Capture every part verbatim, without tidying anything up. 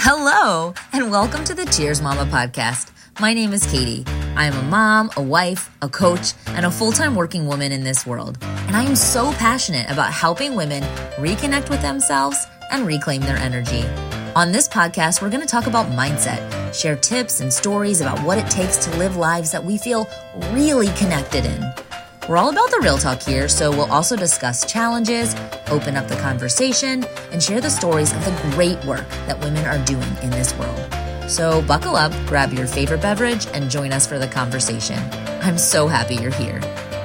Hello, and welcome to the Cheers Mama podcast. My name is Katie. I am a mom, a wife, a coach, and a full-time working woman in this world. And I am so passionate about helping women reconnect with themselves and reclaim their energy. On this podcast, we're going to talk about mindset, share tips and stories about what it takes to live lives that we feel really connected in. We're all about the real talk here, so we'll also discuss challenges, open up the conversation, and share the stories of the great work that women are doing in this world. So buckle up, grab your favorite beverage, and join us for the conversation. I'm so happy you're here.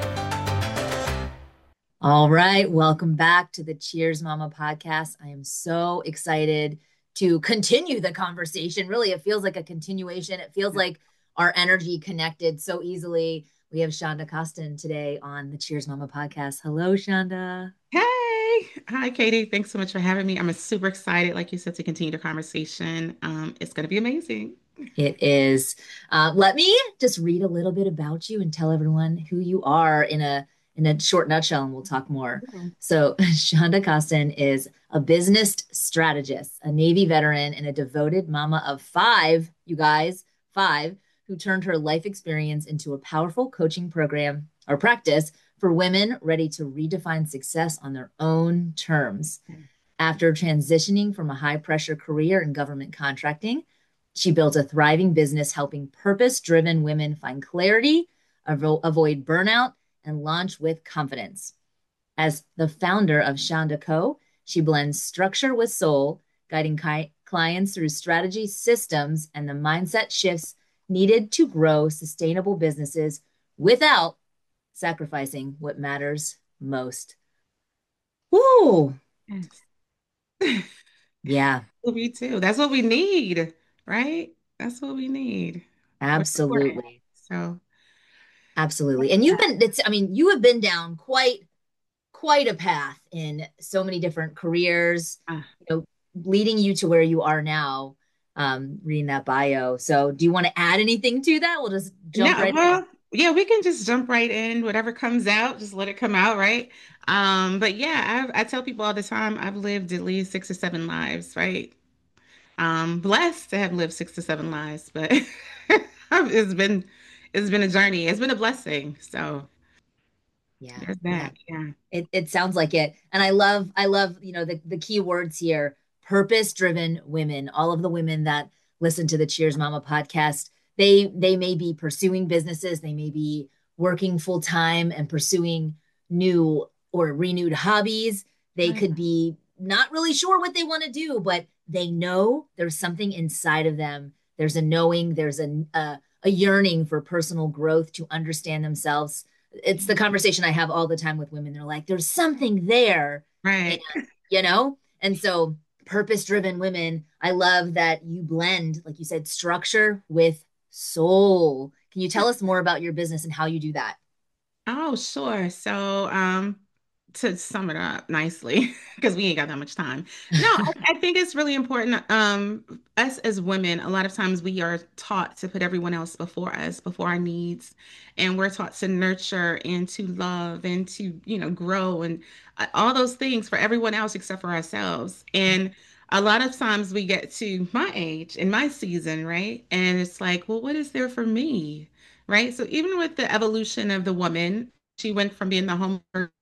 All right, welcome back to the Cheers Mama podcast. I am so excited to continue the conversation. Really, it feels like a continuation. It feels like our energy connected so easily. We have Shonda Costin today on the Cheers Mama podcast. Hello, Shonda. Hey, hi, Katie. Thanks so much for having me. I'm super excited, like you said, to continue the conversation. Um, it's going to be amazing. It is. Uh, let me just read a little bit about you and tell everyone who you are in a in a short nutshell, and we'll talk more. Yeah. So, Shonda Costin is a business strategist, a Navy veteran, and a devoted mama of five, you guys, five, who turned her life experience into a powerful coaching program or practice for women ready to redefine success on their own terms. After transitioning from a high pressure career in government contracting, she built a thriving business helping purpose driven women find clarity, avo- avoid burnout, and launch with confidence. As the founder of Shonda Co., she blends structure with soul, guiding ki- clients through strategy, systems, and the mindset shifts needed to grow sustainable businesses without sacrificing what matters most. Woo! Yes. Yeah, Me too. That's what we need, right? That's what we need. What's important. absolutely. So, Absolutely. And you've been, it's, I mean, you have been down quite, quite a path in so many different careers, uh, you know, leading you to where you are now, um, reading that bio. So do you want to add anything to that? We'll just jump no, right in. well, yeah, we can just jump right in. Whatever comes out, just let it come out, right? Um, but yeah, I, I tell people all the time, I've lived at least six or seven lives, right? Um, blessed to have lived six to seven lives, but it's been it's been a journey. It's been a blessing. So Yeah. there's Yeah. that. Yeah. It it sounds like it. And I love I love, you know, the the key words here, purpose-driven women. All of the women that listen to the Cheers Mama podcast, they they may be pursuing businesses, they may be working full time and pursuing new or renewed hobbies. They Right. could be not really sure what they want to do, but they know there's something inside of them. There's a knowing, there's a a, a yearning for personal growth to understand themselves. It's the conversation I have all the time with women. They're like, there's something there, and Right. you know, and so purpose driven women, I love that you blend, like you said, structure with soul. Can you tell us more about your business and how you do that? Oh, sure. So, um, to sum it up nicely, because we ain't got that much time. No, I, I think it's really important. Um, us as women, a lot of times we are taught to put everyone else before us, before our needs, and we're taught to nurture and to love and to, you know, grow and uh, all those things for everyone else except for ourselves. And a lot of times we get to my age and my season, right? And it's like, well, what is there for me? Right? So even with the evolution of the woman, she went from being the home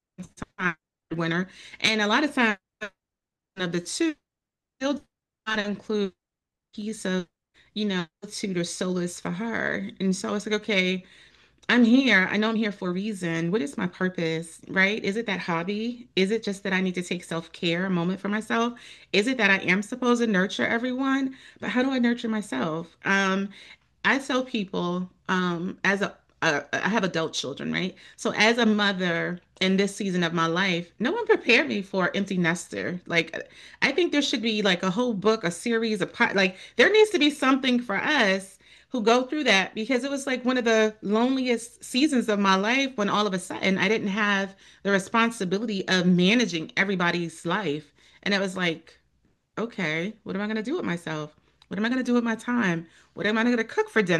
winner, and a lot of times of the two still do not include a piece of, you know, solitude or solace for her. And so it's like, okay, I'm here. I know I'm here for a reason. What is my purpose, right? Is it that hobby? Is it just that I need to take self-care, a moment for myself? Is it that I am supposed to nurture everyone? But how do I nurture myself? Um, I tell people, um, as a, a, I have adult children, right? So as a mother in this season of my life, no one prepared me for empty nester. Like, I think there should be like a whole book, a series, a pot, like there needs to be something for us who go through that because it was like one of the loneliest seasons of my life when all of a sudden I didn't have the responsibility of managing everybody's life. And it was like, okay, what am I going to do with myself? What am I going to do with my time? What am I going to cook for dinner?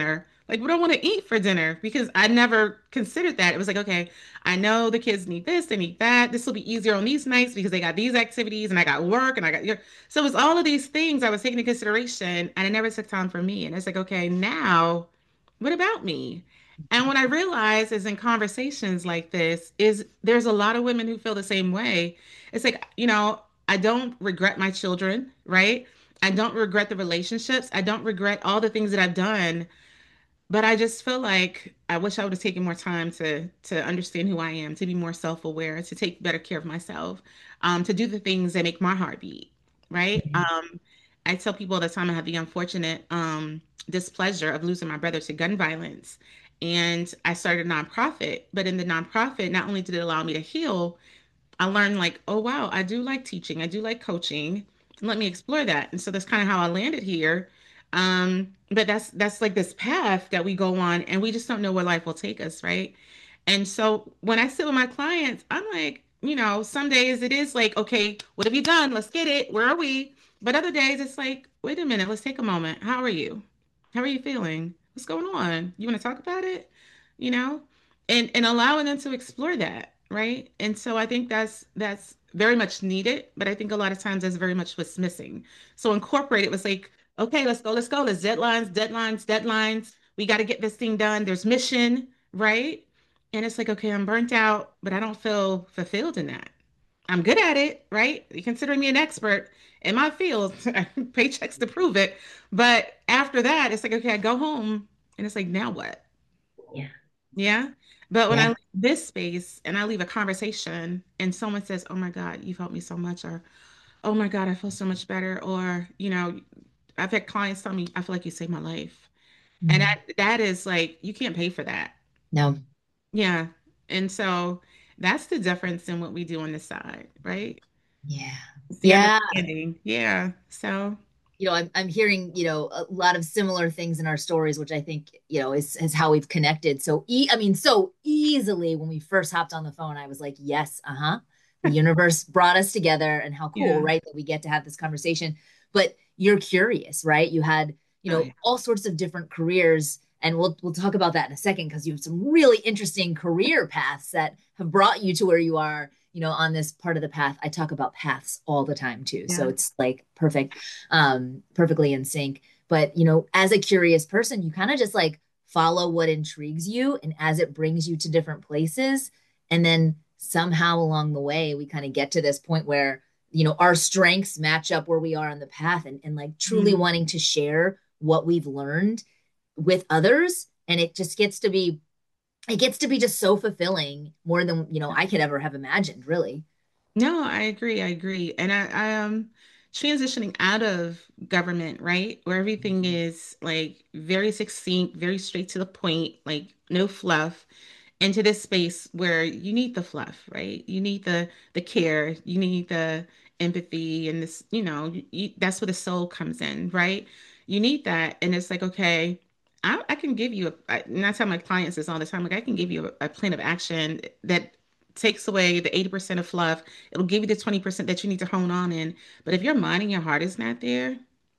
Like, we don't want to eat for dinner because I never considered that. It was like, okay, I know the kids need this, they need that. This will be easier on these nights because they got these activities and I got work and I got, you know. So it was all of these things I was taking into consideration and I never took time for me. And it's like, okay, now what about me? And what I realize is in conversations like this is there's a lot of women who feel the same way. It's like, you know, I don't regret my children, right? I don't regret the relationships. I don't regret all the things that I've done, but I just feel like I wish I would have taken more time to to understand who I am, to be more self-aware, to take better care of myself, um, to do the things that make my heart beat, right? Mhm. Um, I tell people all the time I had the unfortunate um, displeasure of losing my brother to gun violence. And I started a nonprofit, but in the nonprofit, not only did it allow me to heal, I learned like, oh wow, I do like teaching, I do like coaching. Let me explore that. And so that's kind of how I landed here. Um, but that's that's like this path that we go on and we just don't know where life will take us, right? And so when I sit with my clients, I'm like, you know, some days it is like, okay, what have you done? Let's get it. Where are we? But other days it's like, wait a minute, let's take a moment. How are you? How are you feeling? What's going on? You want to talk about it? You know? And and allowing them to explore that, right? And so I think that's that's very much needed, but I think a lot of times that's very much what's missing. So incorporate it was like, okay, let's go, let's go. There's deadlines, deadlines, deadlines. We got to get this thing done. There's mission, right? And it's like, okay, I'm burnt out, but I don't feel fulfilled in that. I'm good at it, right? You consider me an expert in my field, paychecks to prove it. But after that, it's like, okay, I go home and it's like, now what? Yeah. Yeah. But when I Yeah. leave this space and I leave a conversation and someone says, oh my God, you've helped me so much, or oh my God, I feel so much better, or, you know, I've had clients tell me, I feel like you saved my life. And Mhm. that that is like, you can't pay for that. No. Yeah. And so that's the difference in what we do on this side, right? Yeah. It's the Yeah. understanding. Yeah. So, You know, I'm I'm hearing, you know, a lot of similar things in our stories, which I think, you know, is is how we've connected. So e I mean, so easily when we first hopped on the phone, I was like, yes, uh-huh. The universe brought us together and how cool, yeah. right? That we get to have this conversation. But you're curious, right? You had, you Oh, know, yeah. all sorts of different careers. And we'll we'll talk about that in a second because you have some really interesting career paths that have brought you to where you are, you know, on this part of the path. I talk about paths all the time too. So Yeah. it's like perfect, um, perfectly in sync. But, you know, as a curious person, you kind of just like follow what intrigues you and as it brings you to different places. And then somehow along the way, we kind of get to this point where, you know, our strengths match up where we are on the path and, and like truly Mhm. wanting to share what we've learned with others. And it just gets to be, it gets to be just so fulfilling more than, you know, I could ever have imagined, really. No, I agree. I agree. And I, I am transitioning out of government, right? Where everything is like very succinct, very straight to the point, like no fluff, into this space where you need the fluff, right? You need the the care, you need the empathy and this, you know, you, that's where the soul comes in, right? You need that. And it's like, okay, I, I can give you a, I, and I tell my clients this all the time, like I can give you a, a plan of action that takes away the eighty percent of fluff. It'll give you the twenty percent that you need to hone on in. But if your mind and your heart is not there,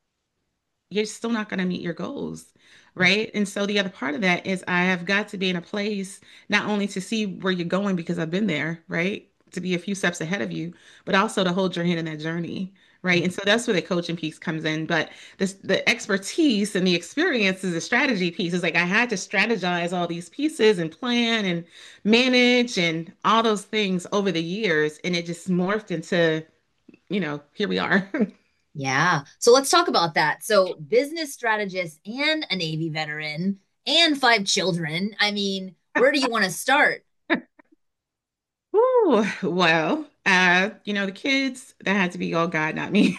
you're still not going to meet your goals. Right. And so the other part of that is I have got to be in a place not only to see where you're going because I've been there, right? To be a few steps ahead of you, but also to hold your hand in that journey. Right. And so that's where the coaching piece comes in. But this the expertise and the experience is a strategy piece. It's like I had to strategize all these pieces and plan and manage and all those things over the years. And it just morphed into, you know, here we are. Yeah. So let's talk about that. So, business strategist and a Navy veteran and five children. I mean, where do you want to start? Ooh, well, uh, you know, the kids, that had to be all God, not me.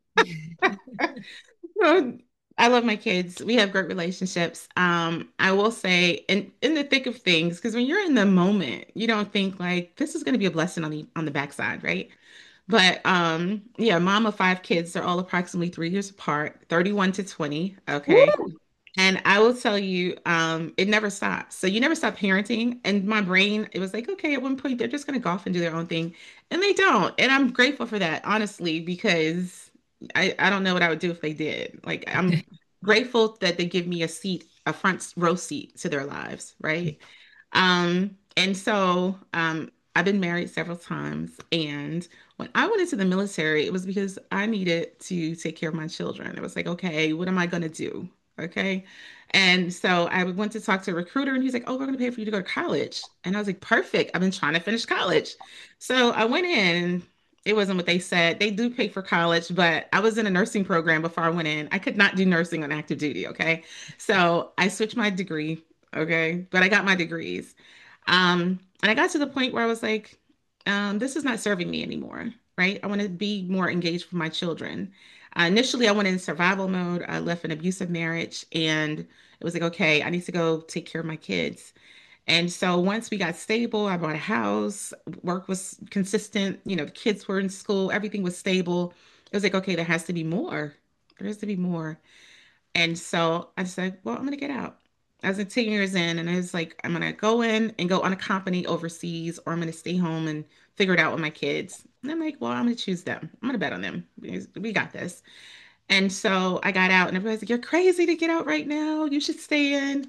Well, I love my kids. We have great relationships. Um, I will say, in in the thick of things, because when you're in the moment, you don't think like this is going to be a blessing on the on the backside, right? But um, yeah, mom of five kids. They're all approximately three years apart, thirty-one to twenty. Okay. Woo! And I will tell you, um, it never stops. So you never stop parenting. And my brain, it was like, okay, at one point they're just gonna go off and do their own thing. And they don't. And I'm grateful for that, honestly, because I, I don't know what I would do if they did. Like I'm grateful that they give me a seat a front row seat to their lives, right? Um, and so um, I've been married several times. And when I went into the military, it was because I needed to take care of my children. It was like, okay, what am I going to do? Okay. And so I went to talk to a recruiter, and he's like, oh, we're going to pay for you to go to college. And I was like, perfect. I've been trying to finish college. So I went in, and it wasn't what they said. They do pay for college, but I was in a nursing program before I went in. I could not do nursing on active duty. Okay. So I switched my degree. Okay. But I got my degrees. Um, and I got to the point where I was like, um, this is not serving me anymore, right? I want to be more engaged with my children. Uh, initially, I went in survival mode. I left an abusive marriage, and it was like, okay, I need to go take care of my kids. And so once we got stable, I bought a house, work was consistent, you know, the kids were in school, everything was stable. It was like, okay, there has to be more. There has to be more. And so I said, well, I'm going to get out. I was like ten years in, and I was like, I'm going to go in and go on a company overseas, or I'm going to stay home and figure it out with my kids. And I'm like, well, I'm going to choose them. I'm going to bet on them. We got this. And so I got out, and everybody's like, you're crazy to get out right now. You should stay in.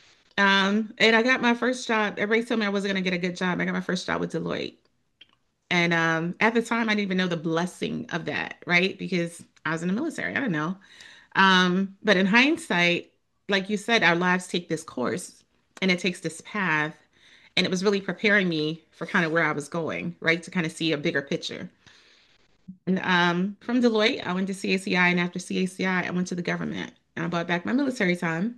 Um, and I got my first job. Everybody told me I wasn't going to get a good job. I got my first job with Deloitte. And um, at the time, I didn't even know the blessing of that, right? Because I was in the military. I don't know. Um, but in hindsight, like you said, our lives take this course, and it takes this path. And it was really preparing me for kind of where I was going, right? To kind of see a bigger picture. And um, from Deloitte, I went to C A C I, and after C A C I, I I went to the government, and I bought back my military time.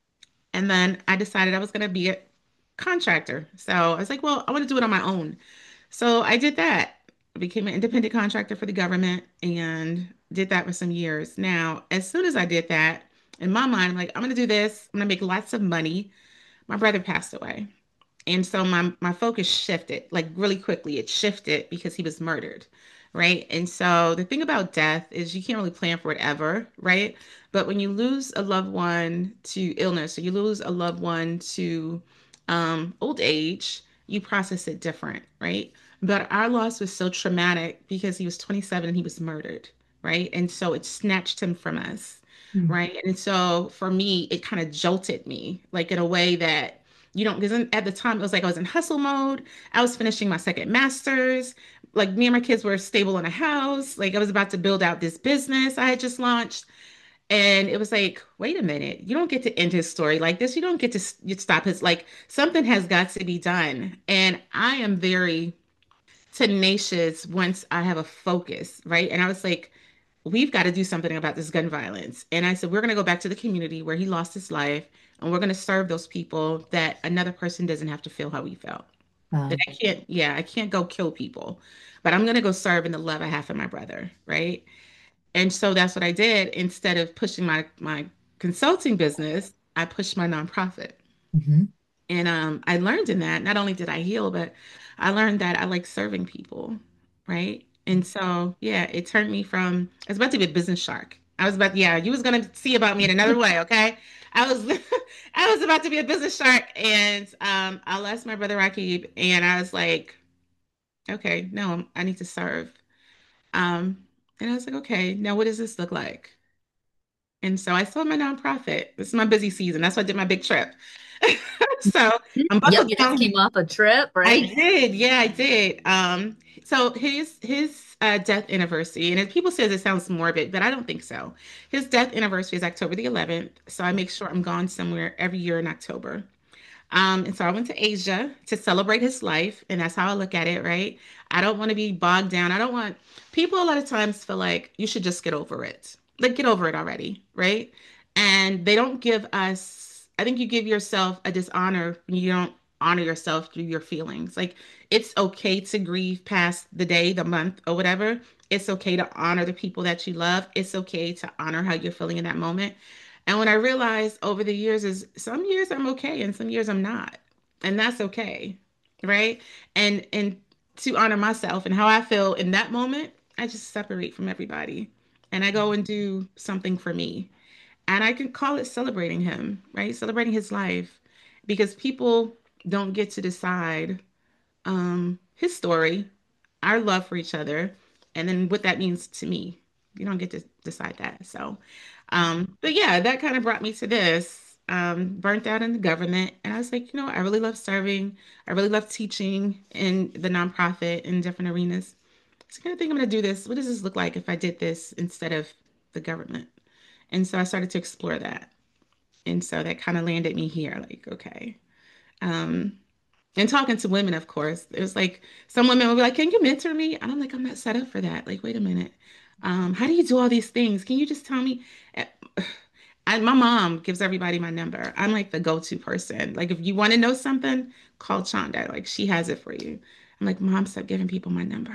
And then I decided I was going to be a contractor. So I was like, well, I want to do it on my own. So I did that. I became an independent contractor for the government and did that for some years. Now, as soon as I did that, in my mind, I'm like, I'm going to do this. I'm going to make lots of money. My brother passed away. And so my my focus shifted like really quickly. It shifted because he was murdered, right? And so the thing about death is you can't really plan for it ever, right? But when you lose a loved one to illness, or you lose a loved one to um, old age, you process it different, right? But our loss was so traumatic because he was twenty-seven and he was murdered, right? And so it snatched him from us, Mm. right? And so for me, it kind of jolted me, like in a way that you don't, because at the time it was like I was in hustle mode. I was finishing my second master's. Like me and my kids were stable in a house. Like I was about to build out this business I had just launched. And it was like, wait a minute, you don't get to end his story like this. You don't get to s- you stop his, like, something has got to be done. And I am very tenacious once I have a focus, right? And I was like, we've got to do something about this gun violence. And I said, we're going to go back to the community where he lost his life, and we're going to serve those people that another person doesn't have to feel how we felt. That Wow. I can't, yeah, I can't go kill people, but I'm going to go serve in the love I have for my brother, right? And so that's what I did. Instead of pushing my my consulting business, I pushed my nonprofit. Hmm. And um, I learned in that, not only did I heal, but I learned that I like serving people, right? And so, yeah, it turned me from, I was about to be a business shark. I was about, yeah, you was gonna see about me in another way, okay? I was, I was about to be a business shark, and um, I lost my brother Rakib, and I was like, okay, no, I need to serve. Um, and I was like, okay, now what does this look like? And so I sold my nonprofit. This is my busy season. That's why I did my big trip. So I'm Yep, buckled you just down. came off a trip, I right? did. Yeah, I did. Um, so his his uh, death anniversary, and if people says it sounds morbid, but I don't think so. His death anniversary is October the eleventh, so I make sure I'm gone somewhere every year in October. Um, and so I went to Asia to celebrate his life, and that's how I look at it, right? I don't want to be bogged down. I don't want people a lot of times feel like you should just get over it. Like get over it already, right? And they don't give us, I think you give yourself a dishonor when you don't honor yourself through your feelings. Like it's okay to grieve past the day, the month, or whatever. It's okay to honor the people that you love. It's okay to honor how you're feeling in that moment. And what I realized over the years is some years I'm okay and some years I'm not. And that's okay. Right? And and to honor myself and how I feel in that moment, I just separate from everybody. And I go and do something for me. And I can call it celebrating him, right? Celebrating his life. Because people don't get to decide um his story, our love for each other, and then what that means to me. You don't get to decide that. So um, but yeah, that kind of brought me to this. um, burnt out in the government. And I was like, you know, I really love serving. I really love teaching in the nonprofit in different arenas. So I kind of think I'm going to do this. What does this look like if I did this instead of the government? And so I started to explore that. And so that kind of landed me here, like, okay. Um, and talking to women, of course, it was like some women will be like, "Can you mentor me?" And I'm like, "I'm not set up for that. Like, wait a minute. Um, how do you do all these things? Can you just tell me?" Eh, And my mom gives everybody my number. I'm like the go-to person. Like, if you want to know something, call Chonda. Like, she has it for you. I'm like, Mom, stop giving people my number.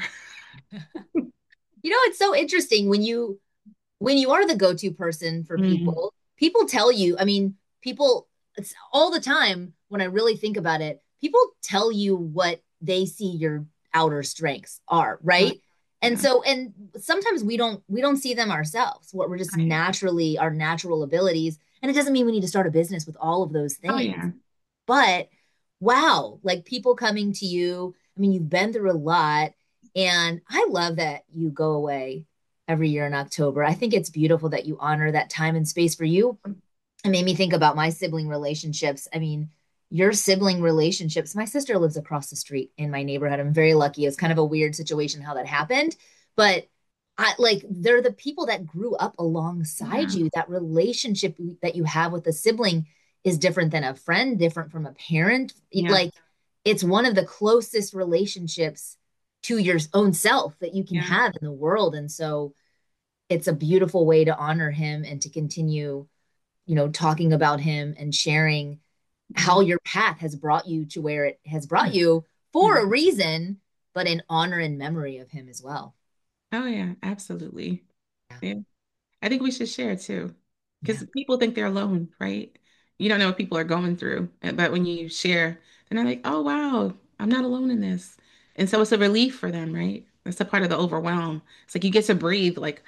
You know, it's so interesting when you when you are the go-to person for Mhm. people, people tell you, I mean, people it's all the time when I really think about it, people tell you what they see your outer strengths are, Oh, right? And yeah. so and sometimes we don't we don't see them ourselves. What we're just Right. naturally our natural abilities. And it doesn't mean we need to start a business with all of those Oh, things. yeah. But wow, like people coming to you, I mean, you've been through a lot. And I love that you go away every year in October. I think it's beautiful that you honor that time and space for you. It made me think about my sibling relationships. I mean, your sibling relationships, my sister lives across the street in my neighborhood. I'm very lucky. It was kind of a weird situation how that happened. But I like they're the people that grew up alongside Yeah. you. That relationship that you have with a sibling is different than a friend, different from a parent. Yeah. Like it's one of the closest relationships to your own self that you can Yeah. have in the world. And so it's a beautiful way to honor him and to continue, you know, talking about him and sharing how Mhm. your path has brought you to where it has brought you for Yeah. a reason, but in honor and memory of him as well. Oh, yeah. Absolutely. Yeah. Yeah. I think we should share too, Yeah. because people think they're alone, right? You don't know what people are going through, uh, but when you share, then they're like, "Oh wow, I'm not alone in this," and so it's a relief for them, right? That's a part of the overwhelm. It's like you get to breathe, like,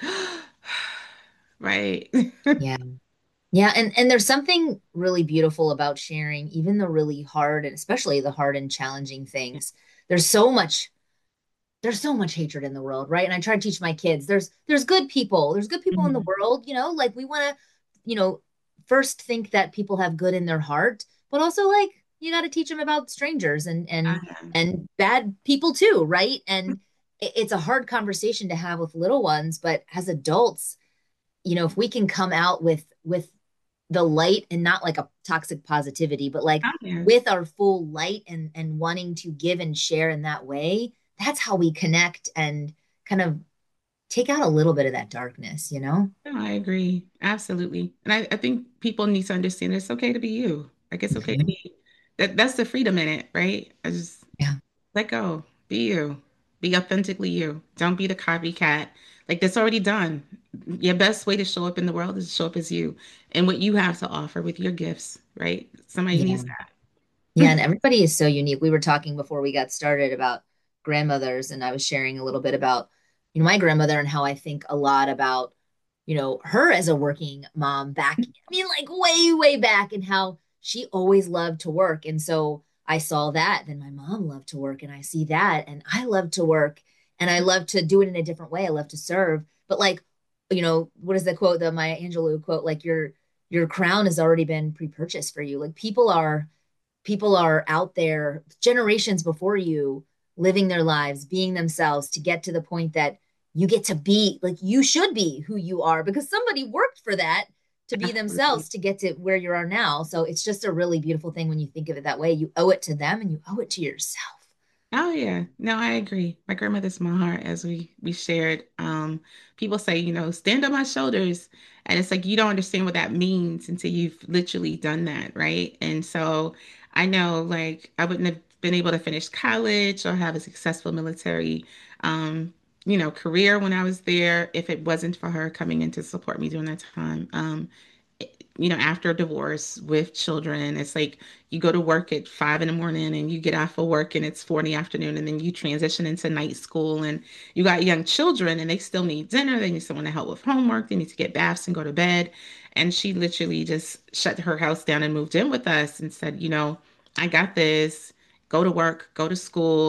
right? Yeah. Yeah, and and there's something really beautiful about sharing even the really hard and especially the hard and challenging things. There's so much there's so much hatred in the world, right? And I try to teach my kids there's there's good people. There's good people in the Mhm. world, you know, like we want to, you know, first think that people have good in their heart, but also like you got to teach them about strangers and and Uh, and bad people too, right? And it- it's a hard conversation to have with little ones, but as adults, you know, if we can come out with with the light and not like a toxic positivity, but like oh, yeah. with our full light and and wanting to give and share in that way, that's how we connect and kind of take out a little bit of that darkness, you know? No, I agree. Absolutely. And I, I think people need to understand it's okay to be you. Like it's okay to Mhm. be that that's the freedom in it, right? I just Yeah. let go. Be you. Be authentically you. Don't be the copycat. Like that's already done. Your best way to show up in the world is to show up as you and what you have to offer with your gifts, right? Somebody Yeah. needs that. Yeah, and everybody is so unique. We were talking before we got started about grandmothers, and I was sharing a little bit about, you know, my grandmother and how I think a lot about, you know, her as a working mom back, I mean, like way, way back, and how she always loved to work. And so I saw that. Then my mom loved to work, and I see that, and I love to work, and I love to do it in a different way. I love to serve. But like, you know, what is the quote, the Maya Angelou quote? Like your your crown has already been pre-purchased for you. Like people are people are out there generations before you living their lives, being themselves to get to the point that you get to be like you should be who you are because somebody worked for that to be Absolutely. themselves to get to where you are now. So it's just a really beautiful thing when you think of it that way. You owe it to them and you owe it to yourself. Oh yeah. No, I agree. My grandmother's my heart as we we shared. Um, people say, you know, stand on my shoulders. And it's like you don't understand what that means until you've literally done that, right? And so I know like I wouldn't have been able to finish college or have a successful military um, you know, career when I was there if it wasn't for her coming in to support me during that time. Um, you know, after a divorce with children, it's like you go to work at five in the morning and you get off of work and it's four in the afternoon, and then you transition into night school and you got young children and they still need dinner, they need someone to help with homework, they need to get baths and go to bed. And she literally just shut her house down and moved in with us and said, you know, I got this, go to work, go to school.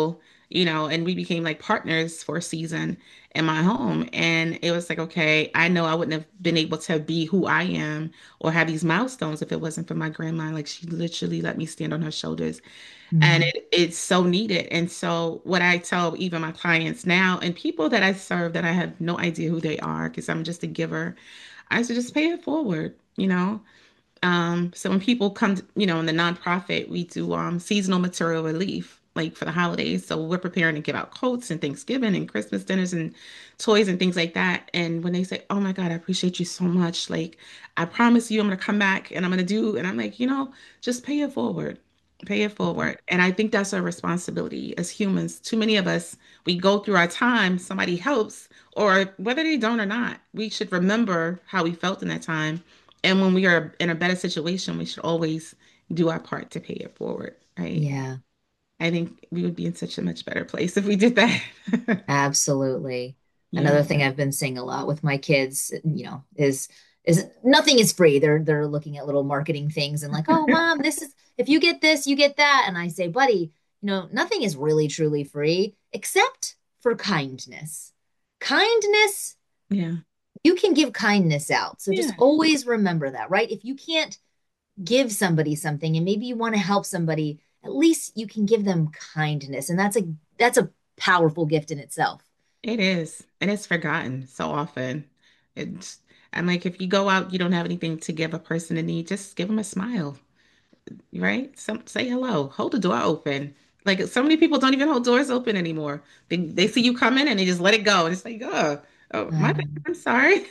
you know, and we became like partners for a season in my home. And it was like, okay, I know I wouldn't have been able to be who I am or have these milestones if it wasn't for my grandma. Like she literally let me stand on her shoulders. And Mhm. it, it's so needed. And so what I tell even my clients now and people that I serve that I have no idea who they are because I'm just a giver, I say just pay it forward, you know? Um, so when people come, to, you know, in the nonprofit, we do um, seasonal material relief, like for the holidays. So we're preparing to give out coats and Thanksgiving and Christmas dinners and toys and things like that. And when they say, "Oh my God, I appreciate you so much," like I promise you, I'm gonna come back and I'm gonna do, and I'm like, you know, just pay it forward, pay it forward. And I think that's our responsibility as humans. Too many of us, we go through our time, somebody helps, or whether they don't or not, we should remember how we felt in that time and when we are in a better situation, we should always do our part to pay it forward, right? Yeah. I think we would be in such a much better place if we did that. Absolutely. Yeah. Another thing I've been seeing a lot with my kids, you know, is is nothing is free. They're they're looking at little marketing things and like, "Oh, mom, this is if you get this, you get that." And I say, "Buddy, you know, nothing is really truly free except for kindness. Kindness, Yeah. you can give kindness out. So just Yeah. always remember that, right? If you can't give somebody something and maybe you want to help somebody, at least you can give them kindness. And that's a that's a powerful gift in itself." It is. And it's forgotten so often. It's, I'm like, if you go out, you don't have anything to give a person in need, just give them a smile, right? Some say hello, hold the door open. Like so many people don't even hold doors open anymore. They they see you coming and they just let it go. And it's like, oh, oh, my bad. Um, I'm sorry.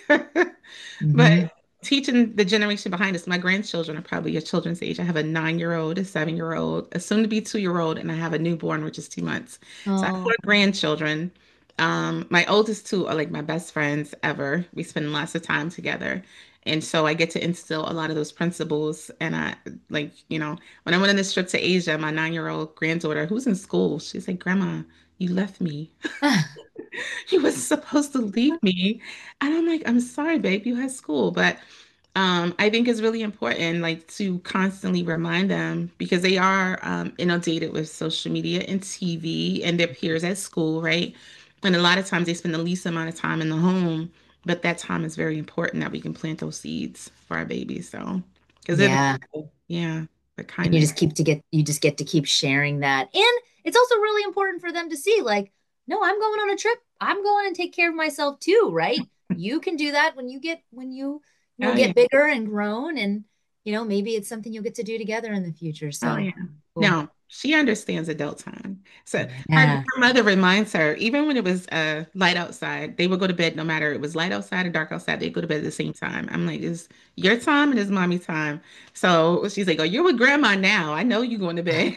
But mhm. teaching the generation behind us, my grandchildren are probably your children's age. I have a nine-year-old, a seven-year-old, a soon-to-be two-year-old, and I have a newborn, which is two months. So I have four Oh, grandchildren. Um, my oldest two are like my best friends ever. We spend lots of time together. And so I get to instill a lot of those principles. And I like, you know, when I went on this trip to Asia, my nine-year-old granddaughter, who's in school, she's like, Grandma, you left me. You was supposed to leave me. And I'm like, I'm sorry, babe, you had school. But um, I think it's really important, like, to constantly remind them because they are um, inundated with social media and T V and their peers at school, right? And a lot of times they spend the least amount of time in the home, but that time is very important that we can plant those seeds for our babies. So, because they're the yeah. people, yeah, the And you kindness. just keep to get you just get to keep sharing that. And it's also really important for them to see like, no, I'm going on a trip. I'm going and take care of myself too, right? You can do that when you get when you, you know, Oh yeah. get bigger and grown and you know, maybe it's something you'll get to do together in the future. Oh So, yeah. cool. No, she understands adult time. So her, Yeah. her mother reminds her, even when it was uh light outside, they would go to bed no matter it was light outside or dark outside, they'd go to bed at the same time. I'm like, it's your time and it's mommy time. So she's like, oh, you're with grandma now. I know you're going to bed.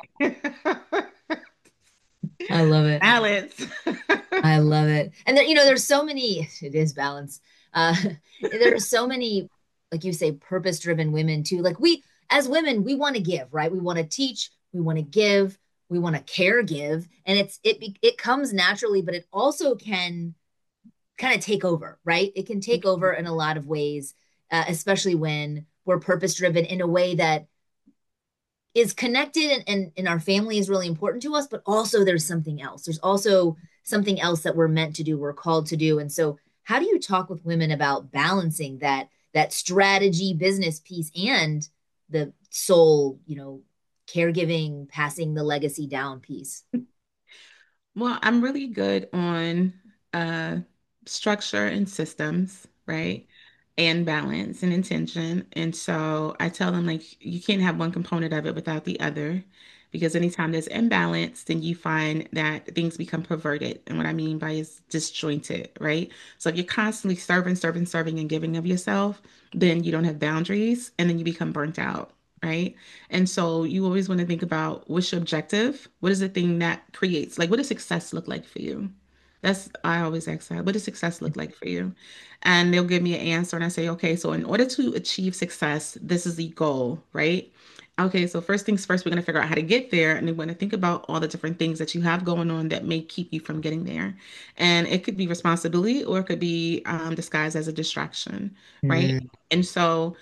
I love it. Balance. I love it. And there, you know, there's so many, it is balance. Uh, there's so many, like you say, purpose-driven women too. Like we, as women, we want to give, right? We want to teach, we want to give, we want to care give. And it's, it, be- it comes naturally, but it also can kind of take over, right? It can take over in a lot of ways, uh, especially when we're purpose-driven in a way that is connected and, and, and our family is really important to us, but also there's something else. There's also something else that we're meant to do, we're called to do. And so how do you talk with women about balancing that that strategy business piece and the soul, you know, caregiving, passing the legacy down piece? Well, I'm really good on uh, structure and systems, right? And balance and intention. And so I tell them, like, you can't have one component of it without the other, because anytime there's imbalance, then you find that things become perverted. And what I mean by is disjointed, right? So if you're constantly serving, serving, serving, and giving of yourself, then you don't have boundaries and then you become burnt out. Right. And so you always want to think about what's your objective? What is the thing that creates, like, what does success look like for you? That's, I always ask that, what does success look like for you? And they'll give me an answer, and I say, okay, so in order to achieve success, this is the goal, right? Okay, so first things first, we're going to figure out how to get there. And then we're going to think about all the different things that you have going on that may keep you from getting there. And it could be responsibility or it could be um, disguised as a distraction, right? Mm, And so,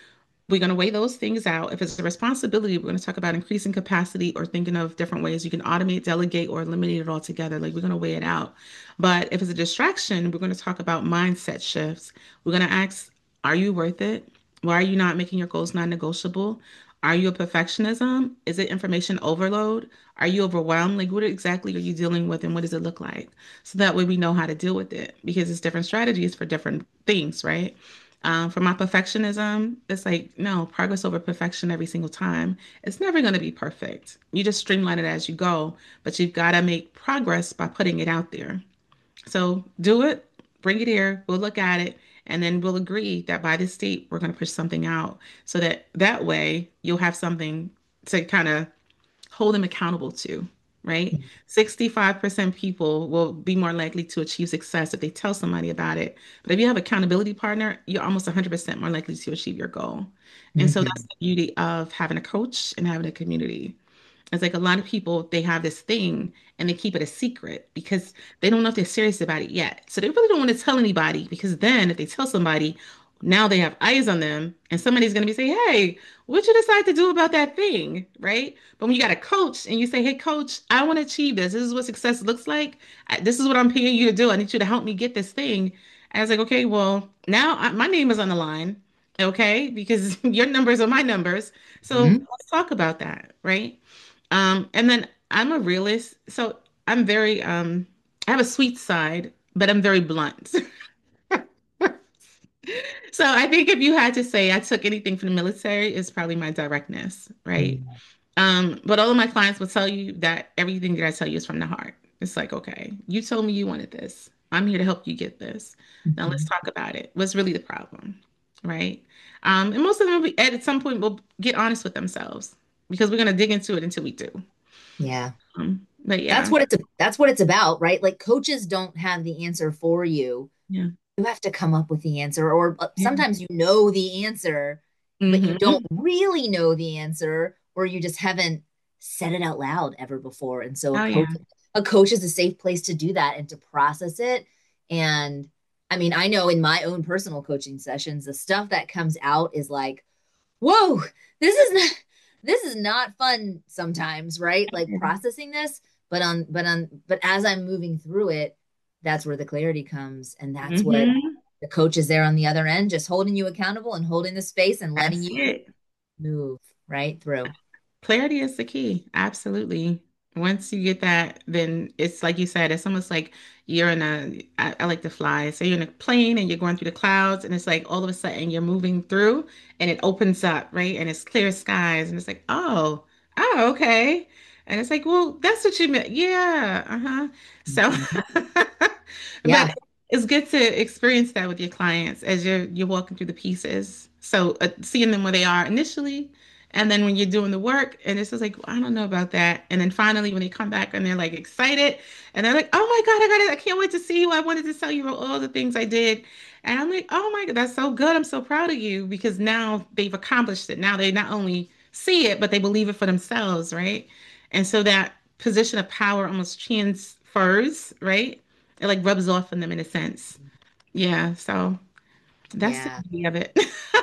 we're going to weigh those things out. If it's a responsibility, we're going to talk about increasing capacity or thinking of different ways you can automate, delegate, or eliminate it altogether. Like we're going to weigh it out. But if it's a distraction, we're going to talk about mindset shifts. We're going to ask, are you worth it? Why are you not making your goals non-negotiable? Are you a perfectionism? Is it information overload? Are you overwhelmed? Like, what exactly are you dealing with and what does it look like? So that way we know how to deal with it because it's different strategies for different things, right? Um, for my perfectionism, it's like, no, progress over perfection every single time. It's never going to be perfect. You just streamline it as you go, but you've got to make progress by putting it out there. So do it, bring it here, we'll look at it, and then we'll agree that by this date, we're going to push something out so that that way you'll have something to kind of hold them accountable to, right? sixty-five percent people will be more likely to achieve success if they tell somebody about it. But if you have an accountability partner, you're almost one hundred percent more likely to achieve your goal. And so that's Mhm. the beauty of having a coach and having a community. It's like a lot of people, they have this thing and they keep it a secret because they don't know if they're serious about it yet. So they really don't want to tell anybody because then if they tell somebody, now they have eyes on them and somebody's going to be saying, hey, what you decide to do about that thing, right? But when you got a coach and you say, hey, coach, I want to achieve this. This is what success looks like. I, this is what I'm paying you to do. I need you to help me get this thing. And I was like, okay, well, now I, my name is on the line, okay? Because your numbers are my numbers. So Mhm. let's talk about that, right? Um, and then I'm a realist, so I'm very um I have a sweet side, but I'm very blunt. So I think if you had to say I took anything from the military, it's probably my directness, right? Mhm. Um, but all of my clients will tell you that everything that I tell you is from the heart. It's like, okay, you told me you wanted this. I'm here to help you get this. Now let's Mhm. talk about it. What's really the problem, right? Um, and most of them will be, at some point will get honest with themselves because we're gonna dig into it until we do. Yeah. Um, but That's yeah, what it's that's what it's about, right? Like coaches don't have the answer for you. yeah, You have to come up with the answer, or uh, yeah. sometimes you know the answer, but you don't Hmm. really know the answer, or you just haven't said it out loud ever before. And so a Oh coach, yeah. a coach is a safe place to do that and to process it. And I mean, I know in my own personal coaching sessions, the stuff that comes out is like, whoa, this is not this is not fun sometimes, right? Like processing this, but on but on but as I'm moving through it, that's where the clarity comes. And that's what Hmm. the coach is there on the other end, just holding you accountable and holding the space and letting That's you it. move right through. Clarity is the key. Absolutely. Once you get that, then it's like you said, it's almost like you're in a, I, I like to fly. So you're in a plane and you're going through the clouds, and it's like all of a sudden you're moving through and it opens up, right? And it's clear skies, and it's like, oh, oh, okay. And it's like, well, that's what you meant. Yeah, uh-huh. So, Mhm. but Yeah. it's good to experience that with your clients as you're you're walking through the pieces. So, uh, seeing them where they are initially and then when you're doing the work, and it's just like, I don't know about that. And then finally, when they come back and they're like excited, and they're like, oh my God, I got it. I can't wait to see you. I wanted to tell you all the things I did. And I'm like, oh my God, that's so good. I'm so proud of you because now they've accomplished it. Now they not only see it, but they believe it for themselves, right? And so that position of power almost transfers, right? It like rubs off on them in a sense. Yeah. So that's the Yeah. beauty of it.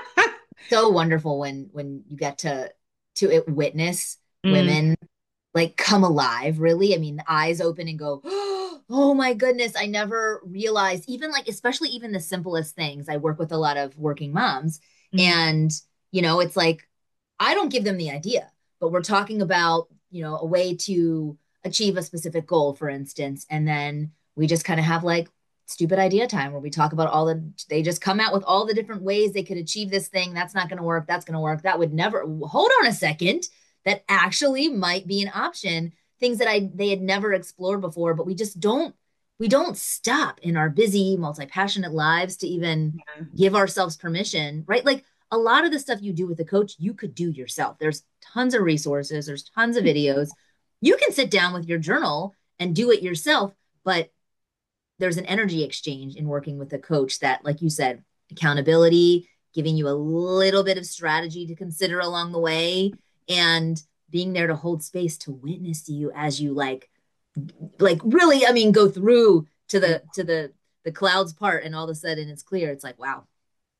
So wonderful when when you get to to it, witness Mm, women like come alive, really. I mean, the eyes open and go, oh my goodness, I never realized, even like, especially even the simplest things. I work with a lot of working moms, mm, and, you know, it's like, I don't give them the idea, but we're talking about, you know, a way to achieve a specific goal, for instance. And then we just kind of have like stupid idea time where we talk about all the, they just come out with all the different ways they could achieve this thing. That's not going to work. That's going to work. That would never, hold on a second, that actually might be an option, things that I they had never explored before, but we just don't we don't stop in our busy, multi-passionate lives to even yeah. give ourselves permission, right? Like a lot of the stuff you do with a coach, you could do yourself. There's tons of resources, there's tons of videos. You can sit down with your journal and do it yourself, but there's an energy exchange in working with a coach that, like you said, accountability, giving you a little bit of strategy to consider along the way, and being there to hold space to witness you as you like, like really, I mean, go through to Yeah. the to the the clouds part, and all of a sudden it's clear. It's like, wow,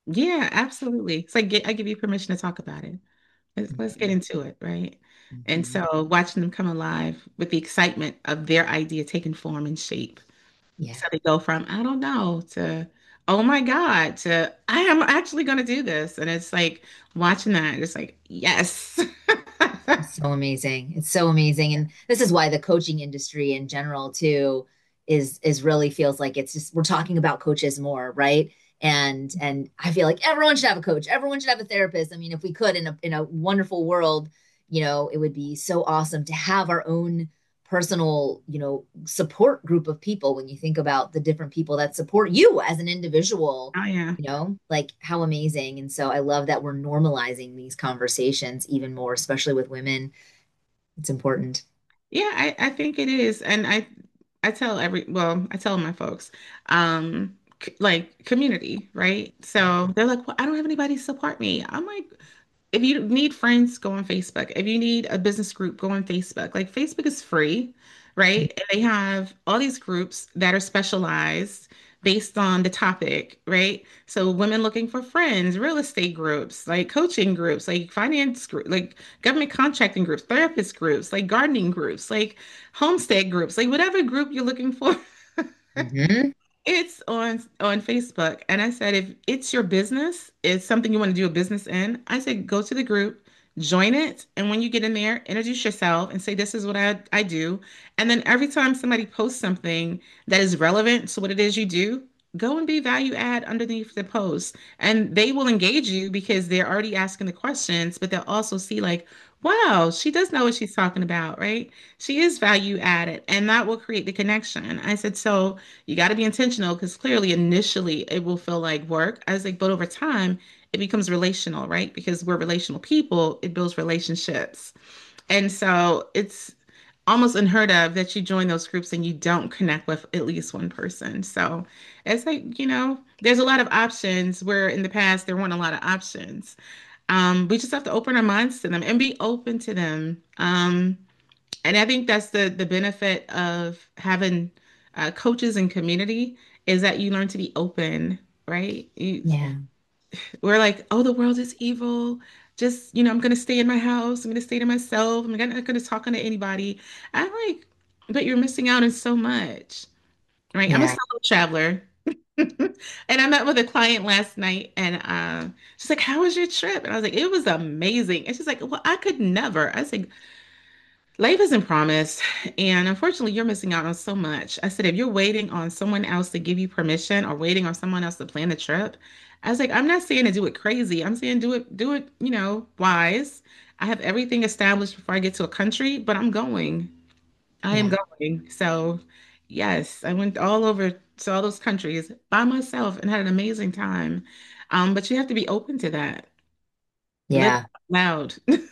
Yeah, absolutely. It's like get, I give you permission to talk about it. Let's, let's get Mhm. into it, right? And Mhm. so watching them come alive with the excitement of their idea taking form and shape. Yeah. So they go from, I don't know, to, oh my God, to, I am actually going to do this. And it's like watching that, it's like, yes. It's so amazing. It's so amazing. And this is why the coaching industry in general too is is really feels like it's just we're talking about coaches more, right? And and I feel like everyone should have a coach. Everyone should have a therapist. I mean, if we could in a in a wonderful world, you know, it would be so awesome to have our own personal, you know, support group of people when you think about the different people that support you as an individual, Oh, yeah. you know, like how amazing. And so I love that we're normalizing these conversations even more, especially with women. It's important. Yeah, I, I think it is. And I I tell every well, I tell my folks, um, c like community, right? So they're like, well, I don't have anybody to support me. I'm like, if you need friends, go on Facebook. If you need a business group, go on Facebook. Like Facebook is free, right? And they have all these groups that are specialized based on the topic, right? So women looking for friends, real estate groups, like coaching groups, like finance group, like government contracting groups, therapist groups, like gardening groups, like homestead groups, like whatever group you're looking for. Hmm. It's on on Facebook, and I said if it's your business, it's something you want to do a business in, I said go to the group, join it, and when you get in there, introduce yourself and say this is what I I do. And then every time somebody posts something that is relevant to what it is you do, go and be value add underneath the post. And they will engage you because they're already asking the questions, but they'll also see like, wow, she does know what she's talking about, right? She is value added, and that will create the connection. I said, so you got to be intentional because clearly initially it will feel like work. I was like, but over time it becomes relational, right? Because we're relational people, it builds relationships. And so it's almost unheard of that you join those groups and you don't connect with at least one person. So it's like, you know, there's a lot of options where in the past there weren't a lot of options. Um, we just have to open our minds to them and be open to them. Um, and I think that's the the benefit of having uh, coaches and community is that you learn to be open, right? You, Yeah. we're like, oh, the world is evil. Just, you know, I'm gonna stay in my house. I'm gonna stay to myself. I'm not gonna talk to anybody. I'm like, but you're missing out on so much, right? I'm a Yeah. solo traveler. And I met with a client last night and uh, she's like, how was your trip? And I was like, it was amazing. And she's like, well, I could never. I said, life isn't promised, and unfortunately, you're missing out on so much. I said, if you're waiting on someone else to give you permission or waiting on someone else to plan the trip, I was like, I'm not saying to do it crazy. I'm saying do it, do it, you know, wise. I have everything established before I get to a country, but I'm going. I am Yeah. going. So, yes, I went all over to all those countries by myself and had an amazing time. Um, but you have to be open to that. Live Yeah. loud.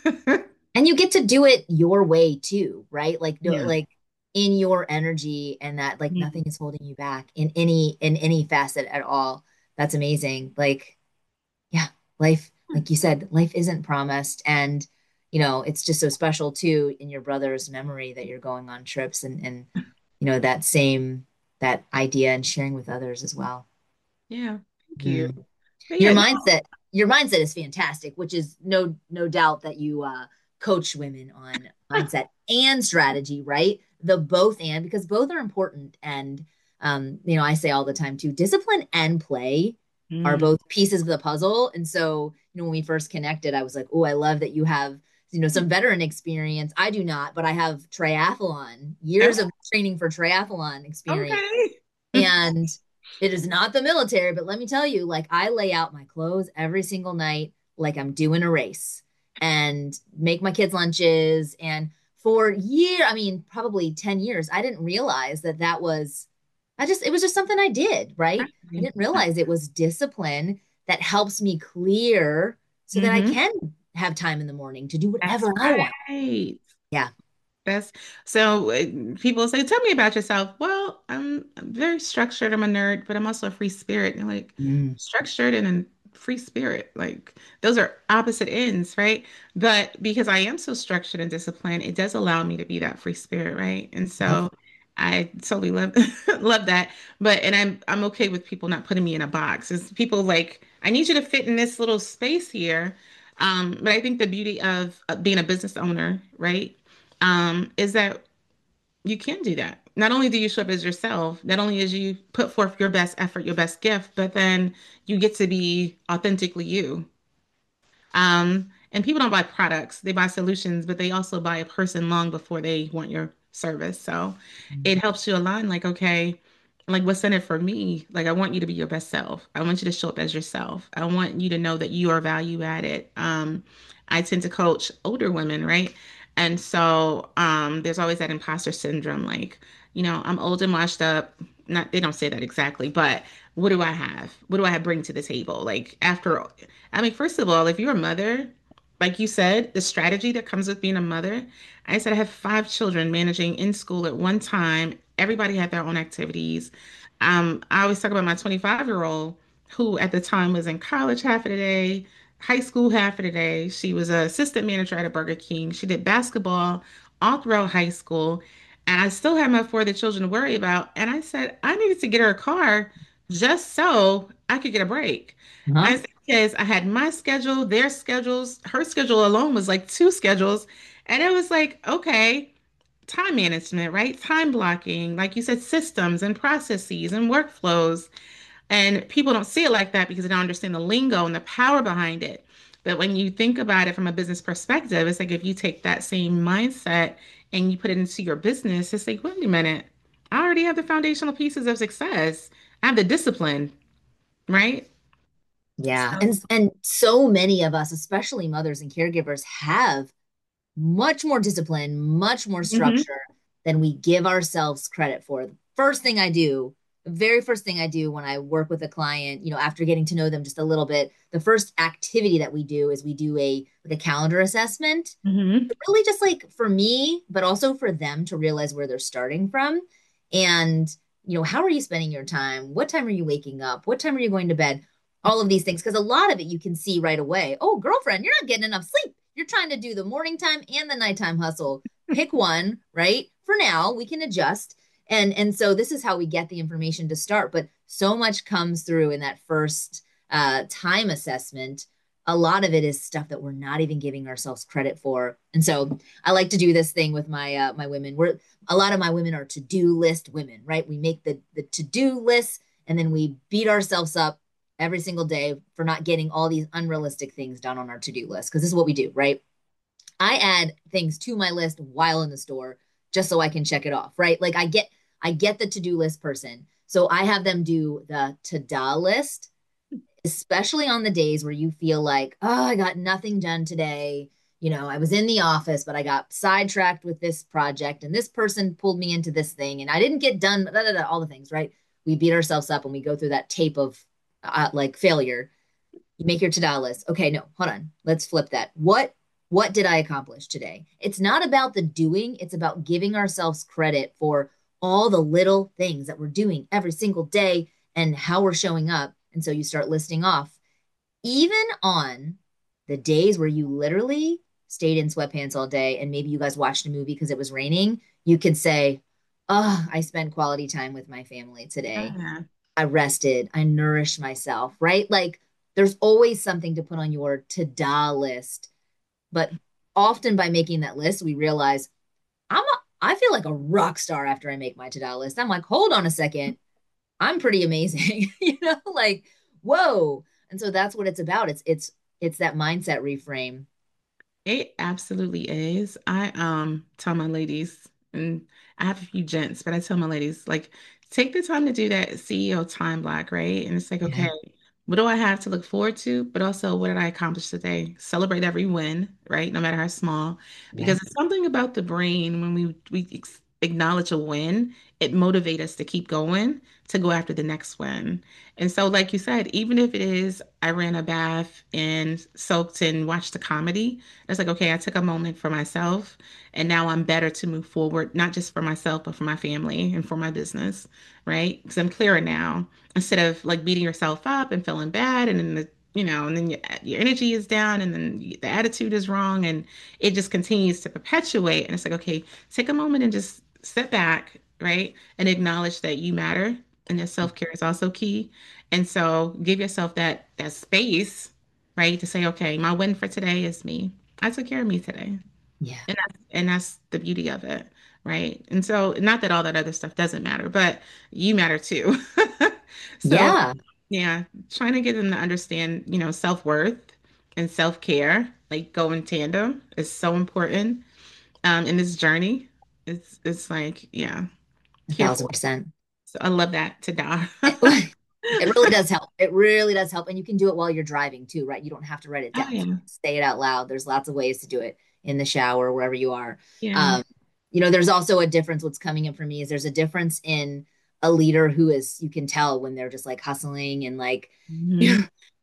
And you get to do it your way too, right? Like no, Yeah. like in your energy and that like nothing Mhm. is holding you back in any in any facet at all. That's amazing. Like yeah, life, like you said, life isn't promised. And, you know, it's just so special too in your brother's memory that you're going on trips and, and, you know, that same, that idea and sharing with others as well. Yeah. Thank you. Mm. But Your yeah, mindset, your mindset is fantastic, which is no, no doubt that you, uh, coach women on mindset and strategy, right? The both and, because both are important. And, um, you know, I say all the time too, discipline and play are Mm. both pieces of the puzzle. And so, you know, when we first connected, I was like, oh, I love that you have, you know, some veteran experience. I do not, but I have triathlon, years Oh, of training for triathlon experience. okay. And it is not the military, but let me tell you, like I lay out my clothes every single night like I'm doing a race and make my kids lunches. And for year, I mean, probably ten years, I didn't realize that that was, I just, it was just something I did, right? I didn't realize it was discipline that helps me clear so that I Mm-hmm. can have time in the morning to do That's whatever I want. right. Yeah. That's so uh, people say, tell me about yourself. Well, I'm, I'm very structured. I'm a nerd, but I'm also a free spirit. And like Mm, structured and a free spirit, like those are opposite ends, right? But because I am so structured and disciplined, it does allow me to be that free spirit, right? And yep. so I totally love love that. But and I'm I'm okay with people not putting me in a box. It's people like, I need you to fit in this little space here. Um, but I think the beauty of uh, being a business owner, right, um, is that you can do that. Not only do you show up as yourself, not only as you put forth your best effort, your best gift, but then you get to be authentically you. Um, and people don't buy products, they buy solutions, but they also buy a person long before they want your service. So it helps you align like, okay, like what's in it for me? Like, I want you to be your best self. I want you to show up as yourself. I want you to know that you are value added. Um, I tend to coach older women, right? And so um, there's always that imposter syndrome, like, you know, I'm old and washed up. Not, they don't say that exactly, but what do I have? What do I bring to the table? Like after I mean, first of all, if you're a mother, like you said, the strategy that comes with being a mother, I said I have five children managing in school at one time. Everybody had their own activities. Um, I always talk about my twenty-five year old who at the time was in college half of the day, high school half of the day. She was an assistant manager at a Burger King. She did basketball all throughout high school. And I still had my four other children to worry about. And I said, I needed to get her a car just so I could get a break. I Huh? said, because I had my schedule, their schedules, her schedule alone was like two schedules. And it was like, okay, time management, right? Time blocking, like you said, systems and processes and workflows. And people don't see it like that because they don't understand the lingo and the power behind it. But when you think about it from a business perspective, it's like if you take that same mindset and you put it into your business, it's like, wait a minute, I already have the foundational pieces of success. I have the discipline, right? Yeah. So, And and so many of us, especially mothers and caregivers, have much more discipline, much more mhm. structure than we give ourselves credit for. The first thing I do, the very first thing I do when I work with a client, you know, after getting to know them just a little bit, the first activity that we do is we do a like a calendar assessment. Hmm. Really just like for me, but also for them to realize where they're starting from. And, you know, how are you spending your time? What time are you waking up? What time are you going to bed? All of these things. Because a lot of it you can see right away. Oh, girlfriend, you're not getting enough sleep. You're trying to do the morning time and the nighttime hustle. Pick one, right? For now, we can adjust. And and so this is how we get the information to start. But so much comes through in that first uh, time assessment. A lot of it is stuff that we're not even giving ourselves credit for. And so I like to do this thing with my uh, my women. We're a lot of my women are to-do list women, right? We make the the to-do list and then we beat ourselves up every single day for not getting all these unrealistic things done on our to-do list because this is what we do, right? I add things to my list while in the store just so I can check it off, right? Like I get I get the to-do list person. So I have them do the to-do list, especially on the days where you feel like, oh, I got nothing done today. You know, I was in the office, but I got sidetracked with this project and this person pulled me into this thing and I didn't get done, da, da, da, all the things, right? We beat ourselves up and we go through that tape of uh, like failure. You make your to-do list. Okay, no, hold on. Let's flip that. What what did I accomplish today? It's not about the doing, it's about giving ourselves credit for all the little things that we're doing every single day and how we're showing up. And so you start listing off, even on the days where you literally stayed in sweatpants all day and maybe you guys watched a movie because it was raining, you could say, oh, I spent quality time with my family today. Yeah. I rested, I nourished myself, right? Like there's always something to put on your to-do list. But often by making that list, we realize I'm a, I feel like a rock star after I make my to-do list. I'm like, hold on a second. I'm pretty amazing, you know, like, whoa. And so that's what it's about. It's it's it's that mindset reframe. It absolutely is. I um tell my ladies, and I have a few gents, but I tell my ladies, like, take the time to do that C E O time block, right? And it's like, okay, Yeah. what do I have to look forward to? But also, what did I accomplish today? Celebrate every win, right? No matter how small, Yeah. because it's something about the brain when we we ex acknowledge a win, it motivates us to keep going, to go after the next win. And so, like you said, even if it is, I ran a bath and soaked and watched a comedy. It's like, okay, I took a moment for myself, and now I'm better to move forward, not just for myself, but for my family and for my business, right? Because I'm clearer now. Instead of like beating yourself up and feeling bad, and then the, you know, and then your, your energy is down, and then the attitude is wrong, and it just continues to perpetuate. And it's like, okay, take a moment and just step back, right? And acknowledge that you matter and that self-care is also key. And so give yourself that that space, right? To say, okay, my win for today is me. I took care of me today. Yeah. And that's and that's the beauty of it, right? And so not that all that other stuff doesn't matter, but you matter too. So Yeah. yeah, trying to get them to understand, you know, self-worth and self-care, like go in tandem is so important um in this journey. It's it's like, yeah, A here thousand for it. percent. So I love that to die. It really does help. It really does help. And you can do it while you're driving too, right? You don't have to write it Oh down. You yeah. can say it out loud. There's lots of ways to do it in the shower, wherever you are. Yeah. Um, you know, there's also a difference. What's coming up for me is there's a difference in a leader who is, you can tell when they're just like hustling and like, Hmm.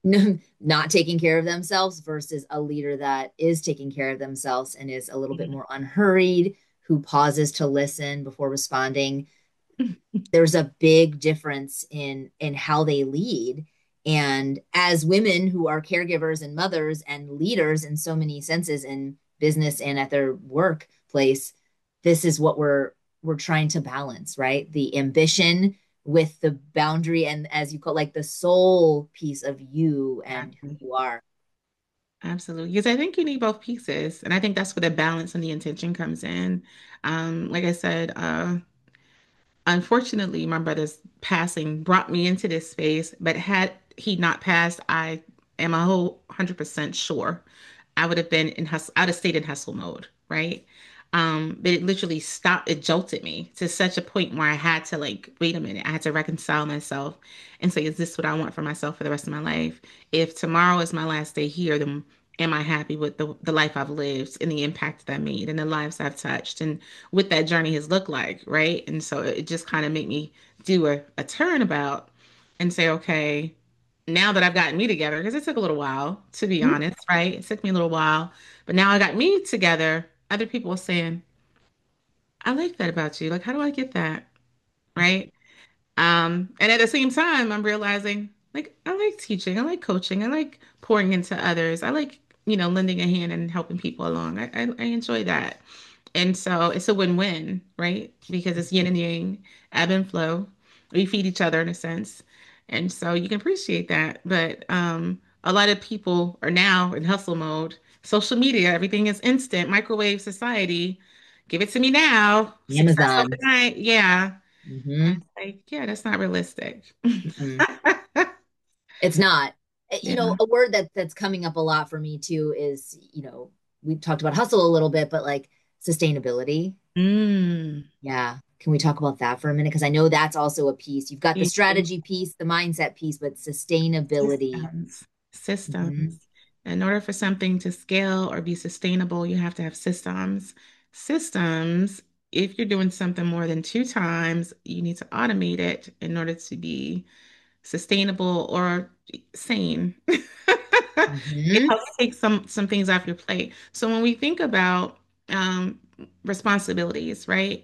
not taking care of themselves versus a leader that is taking care of themselves and is a little bit Yeah. more unhurried, who pauses to listen before responding. There's a big difference in in how they lead. And as women who are caregivers and mothers and leaders in so many senses in business and at their workplace, this is what we're we're trying to balance, right? The ambition with the boundary and, as you call, like the soul piece of you and who Exactly. you are. Absolutely. Because I think you need both pieces. And I think that's where the balance and the intention comes in. Um, like I said, uh, unfortunately, my brother's passing brought me into this space, but had he not passed, I am a whole one hundred percent sure I would have been in hustle, out of state in hustle mode, right? Um, but it literally stopped, it jolted me to such a point where I had to like, wait a minute, I had to reconcile myself and say, is this what I want for myself for the rest of my life? If tomorrow is my last day here, then am I happy with the, the life I've lived and the impact that I made and the lives I've touched and what that journey has looked like, right? And so it just kind of made me do a, a turnabout and say, okay, now that I've gotten me together, because it took a little while, to be Mhm. honest, right? It took me a little while, but now I got me together. Other people are saying, I like that about you. Like, how do I get that? Right? Um, and at the same time, I'm realizing, like, I like teaching, I like coaching, I like pouring into others, I like, you know, lending a hand and helping people along. I, I, I enjoy that. And so it's a win-win, right? Because it's yin and yang, ebb and flow. We feed each other in a sense. And so you can appreciate that. But um, a lot of people are now in hustle mode. Social media, everything is instant, microwave society. Give it to me now. Success Amazon. overnight. Yeah. And Hmm. it's like, yeah, that's not realistic. It's not. Eh, You know, Yeah. a word that that's coming up a lot for me too is, you know, we talked about hustle a little bit, but like sustainability. Mm. Yeah. Can we talk about that for a minute? Because I know that's also a piece. You've got the strategy piece, the mindset piece, but sustainability. Systems. Hmm. Systems. In order for something to scale or be sustainable, you have to have systems. Systems, if you're doing something more than two times, you need to automate it in order to be sustainable or sane. It Hmm. helps take some some things off your plate. So when we think about um, responsibilities, right?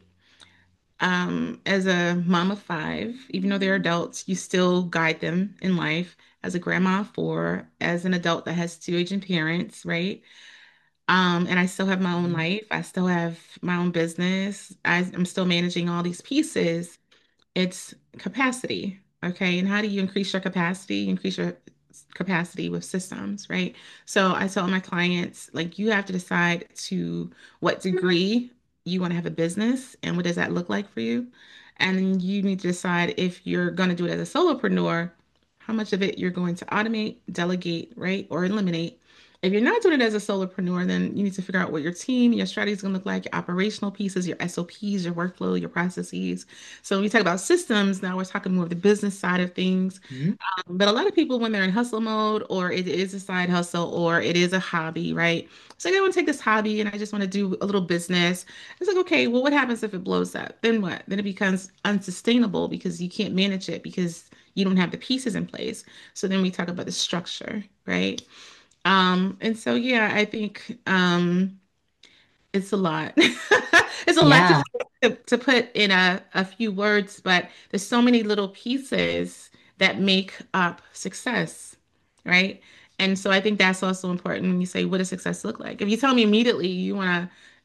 Um, as a mom of five, even though they're adults, you still guide them in life. As a grandma of four, as an adult that has two aging parents, right? Um, and I still have my own life. I still have my own business. I, I'm still managing all these pieces. It's capacity, okay? And how do you increase your capacity? Increase your capacity with systems, right? So I tell my clients, like, you have to decide to what degree you want to have a business and what does that look like for you. And then you need to decide if you're going to do it as a solopreneur, how much of it you're going to automate, delegate, right? Or eliminate. If you're not doing it as a solopreneur, then you need to figure out what your team, your strategy is going to look like, your operational pieces, your S O Ps, your workflow, your processes. So when we talk about systems, now we're talking more of the business side of things. Hmm. Um, but a lot of people, when they're in hustle mode, or it is a side hustle, or it is a hobby, right? So I want to take this hobby and I just want to do a little business. It's like, okay, well, what happens if it blows up? Then what? Then it becomes unsustainable because you can't manage it because you don't have the pieces in place. So then we talk about the structure, right? Um, and so yeah, I think um it's a lot. It's a lot to, Yeah. to, to put in a, a few words, but there's so many little pieces that make up success, right? And so I think that's also important when you say, what does success look like? If you tell me immediately you want to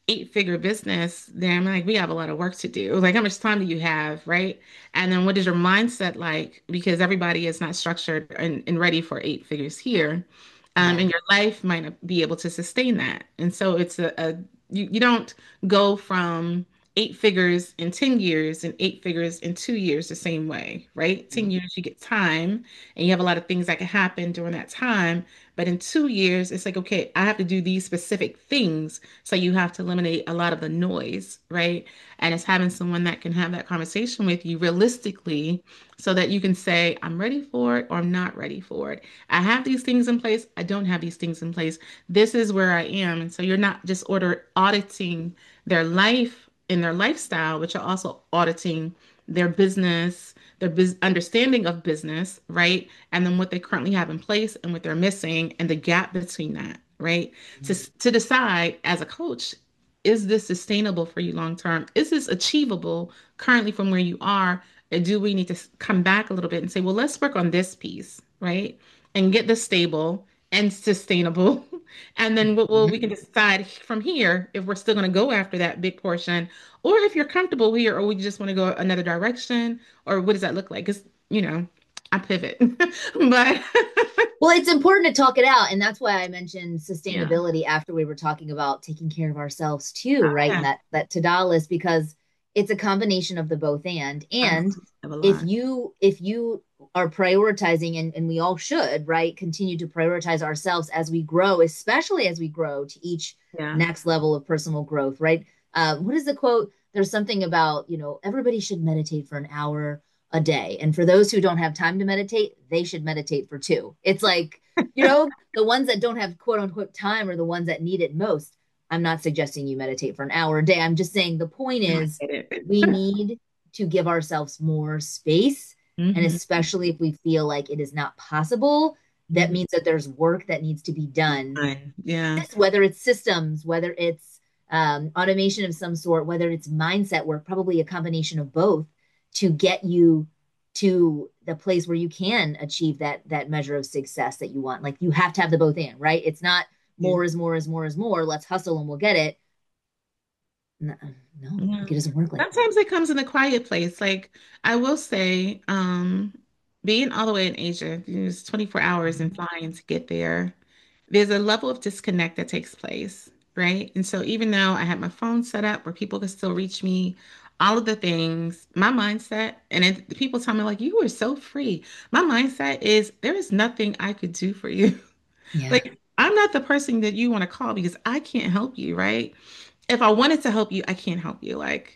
eight-figure business, then I'm like, we have a lot of work to do. Like, how much time do you have, right? And then what is your mindset like? Because everybody is not structured and, and ready for eight figures here. Um, Yeah. and your life might not be able to sustain that. And so it's a, a you, you don't go from eight figures in ten years and eight figures in two years the same way, right? ten years, you get time and you have a lot of things that can happen during that time. But in two years, it's like, okay, I have to do these specific things. So you have to eliminate a lot of the noise, right? And it's having someone that can have that conversation with you realistically so that you can say, I'm ready for it or I'm not ready for it. I have these things in place. I don't have these things in place. This is where I am. And so you're not just order auditing their life and their lifestyle, but you're also auditing their business, their bus understanding of business, right? And then what they currently have in place and what they're missing and the gap between that, right? To, to decide as a coach, is this sustainable for you long term? Is this achievable currently from where you are? Or do we need to come back a little bit and say, well, let's work on this piece, right? And get this stable and sustainable. And then we'll, we'll- we Mhm. can decide from here if we're still going to go after that big portion or if you're comfortable here or we just want to go another direction or what does that look like? Because, you know, I pivot. But Well, it's important to talk it out. And that's why I mentioned yeah. sustainability after we were talking about taking care of ourselves too, Oh, right? And yeah. that that to-do list, because it's a combination of the both and. Uh, And have a if lot. you if you are prioritizing, and, and we all should, right, continue to prioritize ourselves as we grow, especially as we grow to each Yeah. next level of personal growth, right? Uh, what is the quote? There's something about, you know, everybody should meditate for an hour a day. And for those who don't have time to meditate, they should meditate for two. It's like, you know, the ones that don't have quote unquote time are the ones that need it most. I'm not suggesting you meditate for an hour a day. I'm just saying the point No, I is get it. we need to give ourselves more space. And Hmm. especially if we feel like it is not possible, that Hmm. means that there's work that needs to be done, Fine. Yeah. whether it's systems, whether it's um, automation of some sort, whether it's mindset work, probably a combination of both to get you to the place where you can achieve that that measure of success that you want. Like you have to have the both and, right? It's not Yeah. more is more is more is more. Let's hustle and we'll get it. No, no, Yeah. like it doesn't work like that. Sometimes it comes in a quiet place. Like I will say, um, being all the way in Asia, it's twenty-four hours and flying to get there. There's a level of disconnect that takes place, right? And so even though I have my phone set up where people can still reach me, all of the things, my mindset, and it, people tell me like, you are so free. My mindset is there is nothing I could do for you. Yeah, Like I'm not the person that you want to call because I can't help you, right? If I wanted to help you, I can't help you. Like,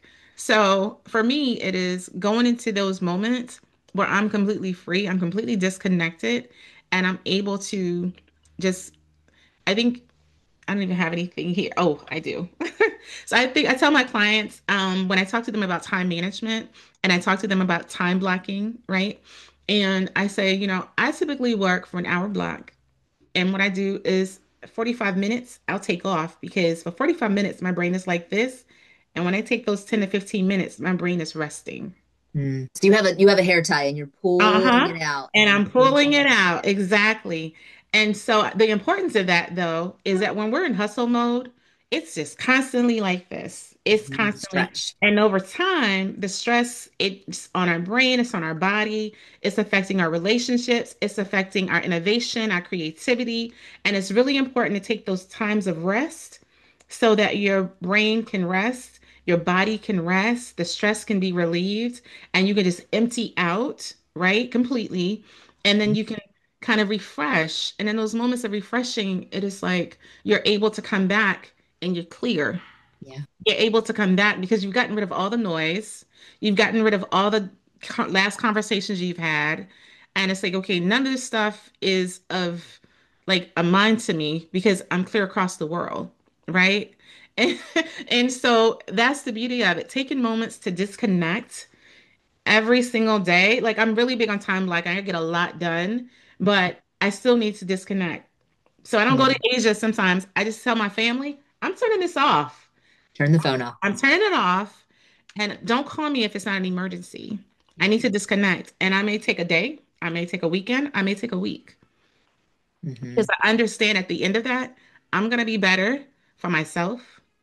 so for me, it is going into those moments where I'm completely free, I'm completely disconnected, and I'm able to just, I think I don't even have anything here. Oh, I do. So I think I tell my clients um, when I talk to them about time management and I talk to them about time blocking, right? And I say, you know, I typically work for an hour block. And what I do is forty-five minutes, I'll take off because for forty-five minutes, my brain is like this. And when I take those ten to fifteen minutes, my brain is resting. mm. So you have a you have a hair tie and you're pulling Uh-huh. it out and And then I'm pulling pulling it it back. out. Exactly. And so the importance of that though is that when we're in hustle mode, it's just constantly like this. It's Mhm. constantly, Stretch. and over time, the stress, it's on our brain, it's on our body, it's affecting our relationships, it's affecting our innovation, our creativity. And it's really important to take those times of rest so that your brain can rest, your body can rest, the stress can be relieved and you can just empty out, right? Completely. And then you can kind of refresh. And in those moments of refreshing, it is like you're able to come back and you're clear. Yeah. You're able to come back because you've gotten rid of all the noise. You've gotten rid of all the co- last conversations you've had. And it's like, okay, none of this stuff is of like a mind to me because I'm clear across the world, right? And, and so that's the beauty of it, taking moments to disconnect every single day. Like I'm really big on time, like I get a lot done, but I still need to disconnect. So I don't go Yeah. to Asia sometimes. I just tell my family, I'm turning this off. Turn the phone off. I'm turning it off. And don't call me if it's not an emergency. I need to disconnect. And I may take a day, I may take a weekend, I may take a week. Because Hmm. I understand at the end of that, I'm going to be better for myself,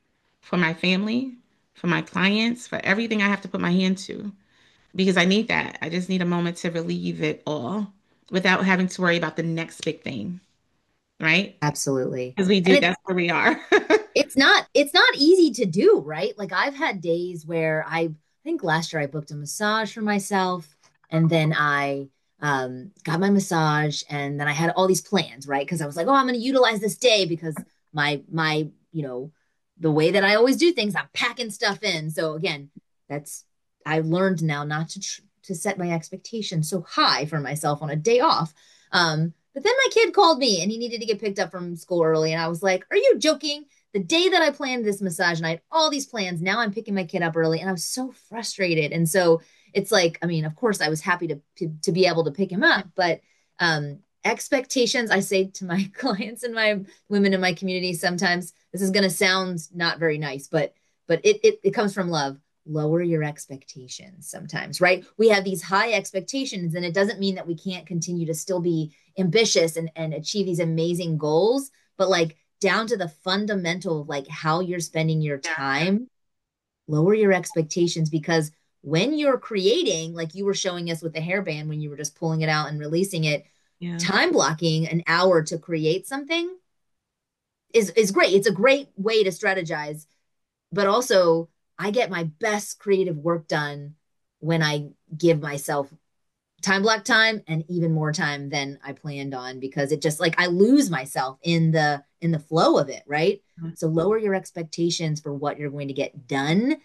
for my family, for my clients, for everything I have to put my hand to, because I need that. I just need a moment to relieve it all without having to worry about the next big thing, right? Absolutely. Because we And do, it's that's where we are. it's not it's not easy to do, right? Like I've had days where I, I think last year I booked a massage for myself and then I um got my massage and then I had all these plans, right? Because I was like, oh, I'm going to utilize this day because my my, you know, the way that I always do things, I'm packing stuff in. So again, that's I learned now not to tr to set my expectations so high for myself on a day off. Um, but then my kid called me and he needed to get picked up from school early and I was like, "Are you joking?" The day that I planned this massage and I had all these plans, now I'm picking my kid up early and I was so frustrated. And so it's like, I mean, of course, I was happy to to, to be able to pick him up, but um, expectations, I say to my clients and my women in my community sometimes, this is going to sound not very nice, but but it, it it comes from love. Lower your expectations sometimes, right? We have these high expectations, and it doesn't mean that we can't continue to still be ambitious and, and achieve these amazing goals, but like down to the fundamental of like how you're spending your Yeah. time, lower your expectations because when you're creating, like you were showing us with the hairband, when you were just pulling it out and releasing it, Yeah. time blocking an hour to create something is is great. It's a great way to strategize, but also I get my best creative work done when I give myself time block time and even more time than I planned on because it just like I lose myself in the in the flow of it, right? So lower your expectations for what you're going to get done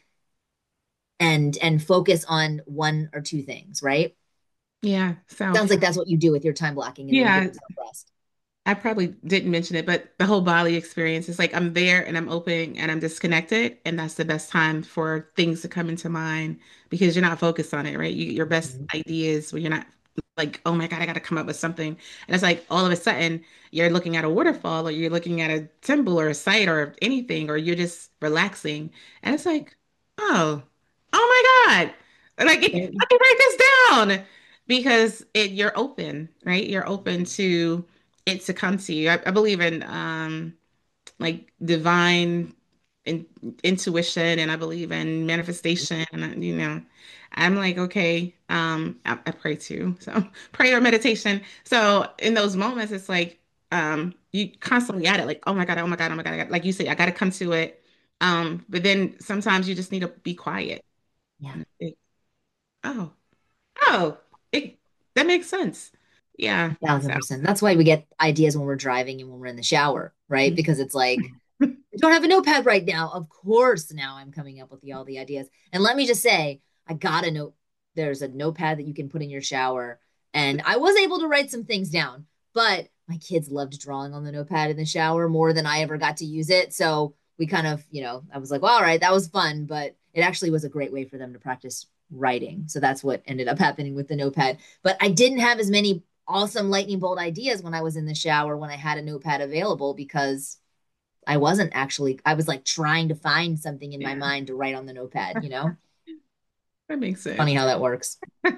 and and focus on one or two things, right? Yeah. So, Sounds like that's what you do with your time blocking and then you give yeah, yourself rest. I probably didn't mention it, but the whole Bali experience is like I'm there and I'm open and I'm disconnected. And that's the best time for things to come into mind because you're not focused on it, right? You, your best Mhm. ideas when you're not like, oh my God, I got to come up with something. And it's like all of a sudden you're looking at a waterfall or you're looking at a temple or a site or anything, or you're just relaxing. And it's like, oh, oh my God. Like, let There- me write this down because it you're open, right? You're open to it to come to you. I, I believe in um like divine in, intuition, and I believe in manifestation. And you know, I'm like, okay, um, I, I pray too. So prayer or meditation. So in those moments, it's like um you constantly at it, like, oh my God, oh my God, oh my God. Like you say, I gotta come to it. Um, but then sometimes you just need to be quiet. Yeah. And think, oh, oh, it that makes sense. Yeah. Thousand So percent. That's why we get ideas when we're driving and when we're in the shower, right? Because it's like, I don't have a notepad right now. Of course, now I'm coming up with the, all the ideas. And let me just say, I got a note. There's a notepad that you can put in your shower. And I was able to write some things down, but my kids loved drawing on the notepad in the shower more than I ever got to use it. So we kind of, you know, I was like, well, all right, that was fun, but it actually was a great way for them to practice writing. So that's what ended up happening with the notepad. But I didn't have as many awesome lightning bolt ideas when I was in the shower when I had a notepad available because I wasn't actually, I was like trying to find something in my yeah, mind to write on the notepad, you know? that makes Funny sense. how that works.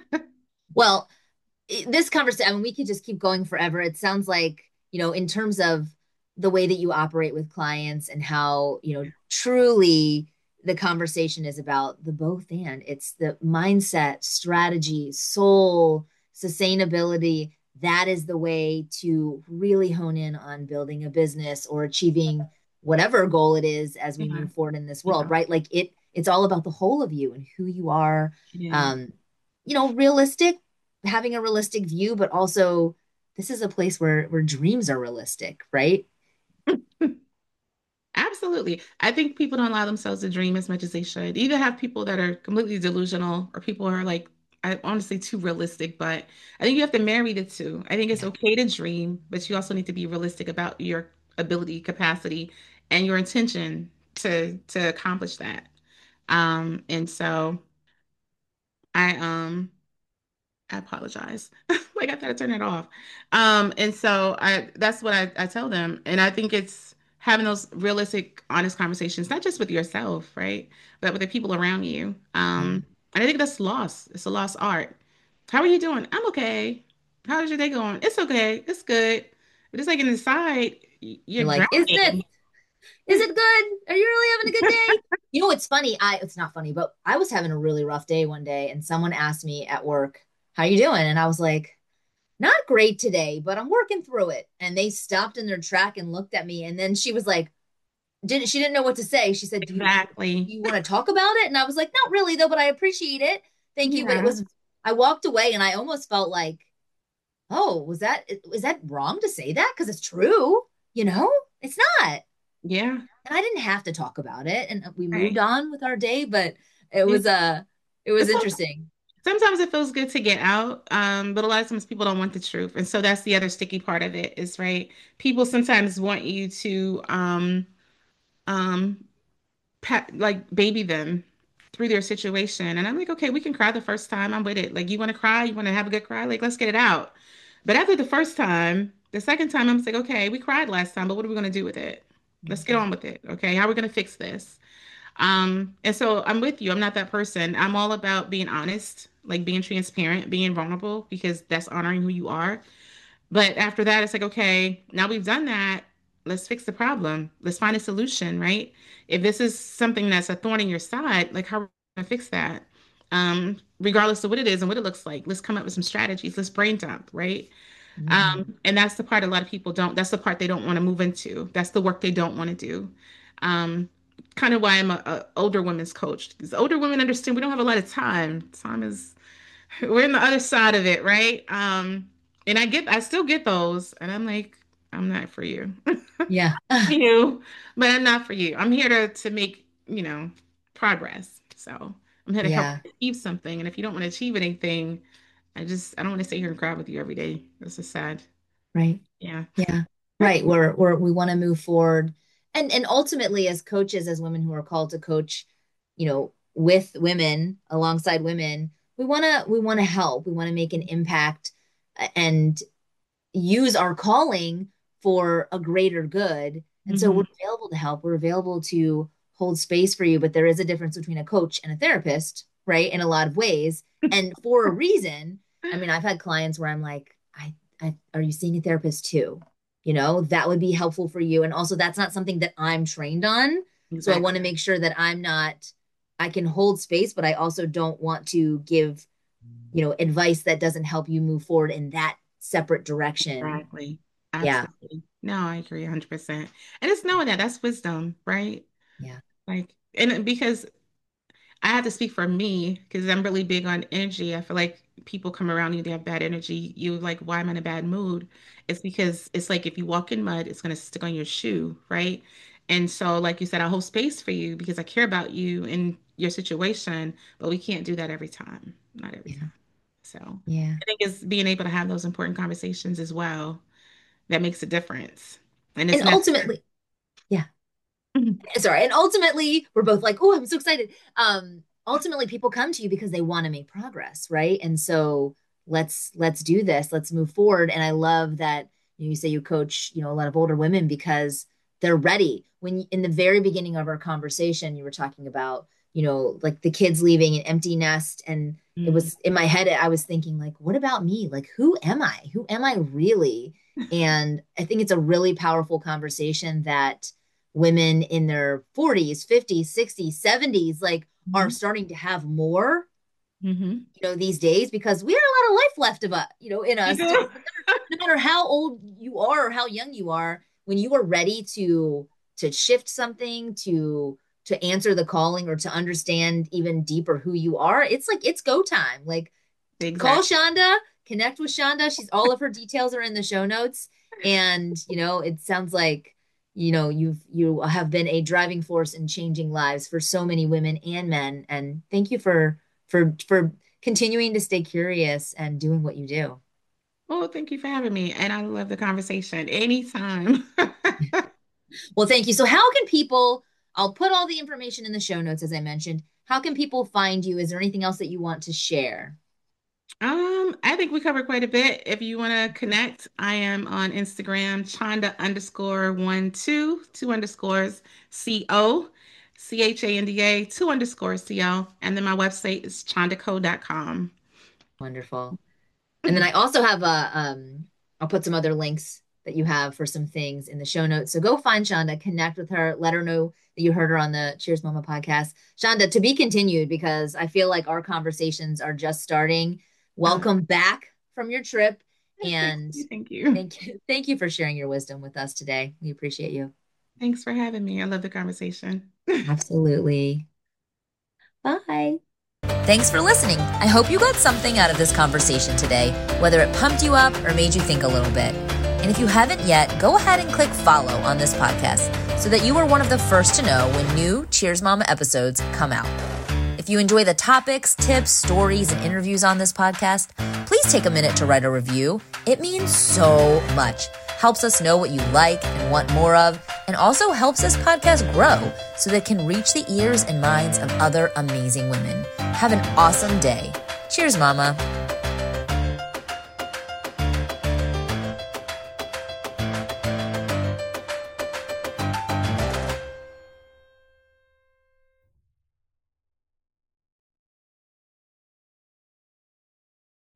Well, this conversation, I mean, we could just keep going forever. It sounds like, you know, in terms of the way that you operate with clients and how, you know, truly the conversation is about the both and it's the mindset, strategy, soul, sustainability. That is the way to really hone in on building a business or achieving whatever goal it is as we Yeah, move forward in this world, yeah, right? Like it, it's all about the whole of you and who you are. it is. Um, you know, realistic having a realistic view, but also this is a place where where dreams are realistic, right? Absolutely. I think people don't allow themselves to dream as much as they should. You either have people that are completely delusional or people who are like, I honestly too realistic, but I think you have to marry the two. I think it's Yeah. okay to dream, but you also need to be realistic about your ability, capacity, and your intention to to accomplish that. Um, and so I um I apologize. Like I gotta turn it off. Um, and so I that's what I, I tell them. And I think it's having those realistic, honest conversations, not just with yourself, right? But with the people around you. Yeah. Um, and I think that's lost. It's a lost art. How are you doing? I'm okay. How's your day going? It's okay. It's good. But it's like inside, y- you're You're like, is this drowning. Is it good? Are you really having a good day? You know, it's funny. I it's not funny, but I was having a really rough day one day, and someone asked me at work, "How you doing?" And I was like, "Not great today, but I'm working through it." And they stopped in their track and looked at me, and then she was like, "Didn't she didn't know what to say?" She said, "Do you do Exactly. you want to talk about it?" And I was like, "Not really, though, but I appreciate it. Thank you." But it Yeah. was I walked away, and I almost felt like, "Oh, was that is that wrong to say that? Because it's true, you know? It's not." Yeah. And I didn't have to talk about it, and we moved Right. on with our day, but it Yeah. was uh it was It's some- interesting. Sometimes it feels good to get out, um, but a lot of times people don't want the truth. And so that's the other sticky part of it is, right? People sometimes want you to um um pat like baby them through their situation. And I'm like, okay, we can cry the first time. I'm with it. Like, you want to cry? You want to have a good cry? Like, let's get it out. But after the first time, the second time, I'm like, okay, we cried last time, but what are we going to do with it? Let's get Mhm. on with it. Okay. How are we going to fix this? Um, and so I'm with you. I'm not that person. I'm all about being honest, like being transparent, being vulnerable, because that's honoring who you are. But after that, it's like, okay, now we've done that. Let's fix the problem. Let's find a solution, right? If this is something that's a thorn in your side, like how are we gonna fix that? Um, regardless of what it is and what it looks like, let's come up with some strategies. Let's brain dump, right? Mhm. Um, and that's the part a lot of people don't, that's the part they don't want to move into. That's the work they don't want to do. Um, Kind of why I'm a, a older women's coach, because older women understand we don't have a lot of time. Time is we're in the other side of it, right? Um, and I get, I still get those, and I'm like, I'm not for you, Yeah. you, but I'm not for you. I'm here to to make, you know, progress. So I'm here to help Yeah. you achieve something. And if you don't want to achieve anything, I just, I don't want to sit here and cry with you every day. This is sad. Right. Yeah. Yeah. Right. We're we're we want to move forward. And and ultimately as coaches, as women who are called to coach, you know, with women, alongside women, we want to we want to help. We want to make an impact and use our calling for a greater good. And so we're Hmm. available to help. We're available to hold space for you, but there is a difference between a coach and a therapist, right? In a lot of ways. And for a reason. I mean, I've had clients where I'm like, I, I are you seeing a therapist too? You know, that would be helpful for you. And also that's not something that I'm trained on. So I want to Exactly. make sure that I'm not, I can hold space, but I also don't want to give, you know, advice that doesn't help you move forward in that separate direction. Exactly. Yeah. Absolutely. No, I agree one hundred percent. And it's knowing that that's wisdom, right? Yeah. Like, and because I have to speak for me because I'm really big on energy. I feel like people come around you, they have bad energy. You like, why am I in a bad mood? It's because it's like if you walk in mud, it's gonna stick on your shoe, right? And so, like you said, I hold space for you because I care about you and your situation, but we can't do that every time. Not every Yeah. time. So Yeah. I think it's being able to have those important conversations as well that makes a difference. And it's And not. ultimately, yeah. Sorry. And ultimately, we're both like, oh, I'm so excited. Um, ultimately, people come to you because they want to make progress, right? And so let's let's do this. Let's move forward. And I love that you, know, you say you coach, you know, a lot of older women because they're ready. When you, in the very beginning of our conversation, you were talking about, you know, like the kids leaving an empty nest, and it Mm, was in my head. I was thinking, like, what about me? Like, who am I? Who am I really? And I think it's a really powerful conversation that women in their forties, fifties, sixties, seventies like are mhm, starting to have more, mhm. you know, these days because we have a lot of life left of us, you know, in You us. do. No matter how old you are or how young you are, when you are ready to to shift something, to to answer the calling or to understand even deeper who you are, it's like it's go time. Like call Exactly. Shonda, connect with Shonda. She's all of her details are in the show notes. And, you know, it sounds like, you know, you've you have been a driving force in changing lives for so many women and men. And thank you for for for continuing to stay curious and doing what you do. Well, thank you for having me. And I love the conversation anytime. Well, thank you. So how can people, I'll put all the information in the show notes as I mentioned. How can people find you? Is there anything else that you want to share? Um, I think we covered quite a bit. If you want to connect, I am on Instagram, Chanda underscore one two, two underscores C O, C H A N D A, two underscores C O. And then my website is chandaco dot com. Wonderful. And then I also have a um I'll put some other links that you have for some things in the show notes. So go find Shonda, connect with her, let her know that you heard her on the Cheers Mama podcast. Shonda, to be continued, because I feel like our conversations are just starting. Welcome uh, back from your trip. And thank you. Thank you. Thank you for sharing your wisdom with us today. We appreciate you. Thanks for having me. I love the conversation. Absolutely. Bye. Thanks for listening. I hope you got something out of this conversation today, whether it pumped you up or made you think a little bit. And if you haven't yet, go ahead and click follow on this podcast so that you are one of the first to know when new Cheers Mama episodes come out. If you enjoy the topics, tips, stories, and interviews on this podcast, please take a minute to write a review. It means so much. Helps us know what you like and want more of, and also helps this podcast grow so that it can reach the ears and minds of other amazing women. Have an awesome day. Cheers, Mama.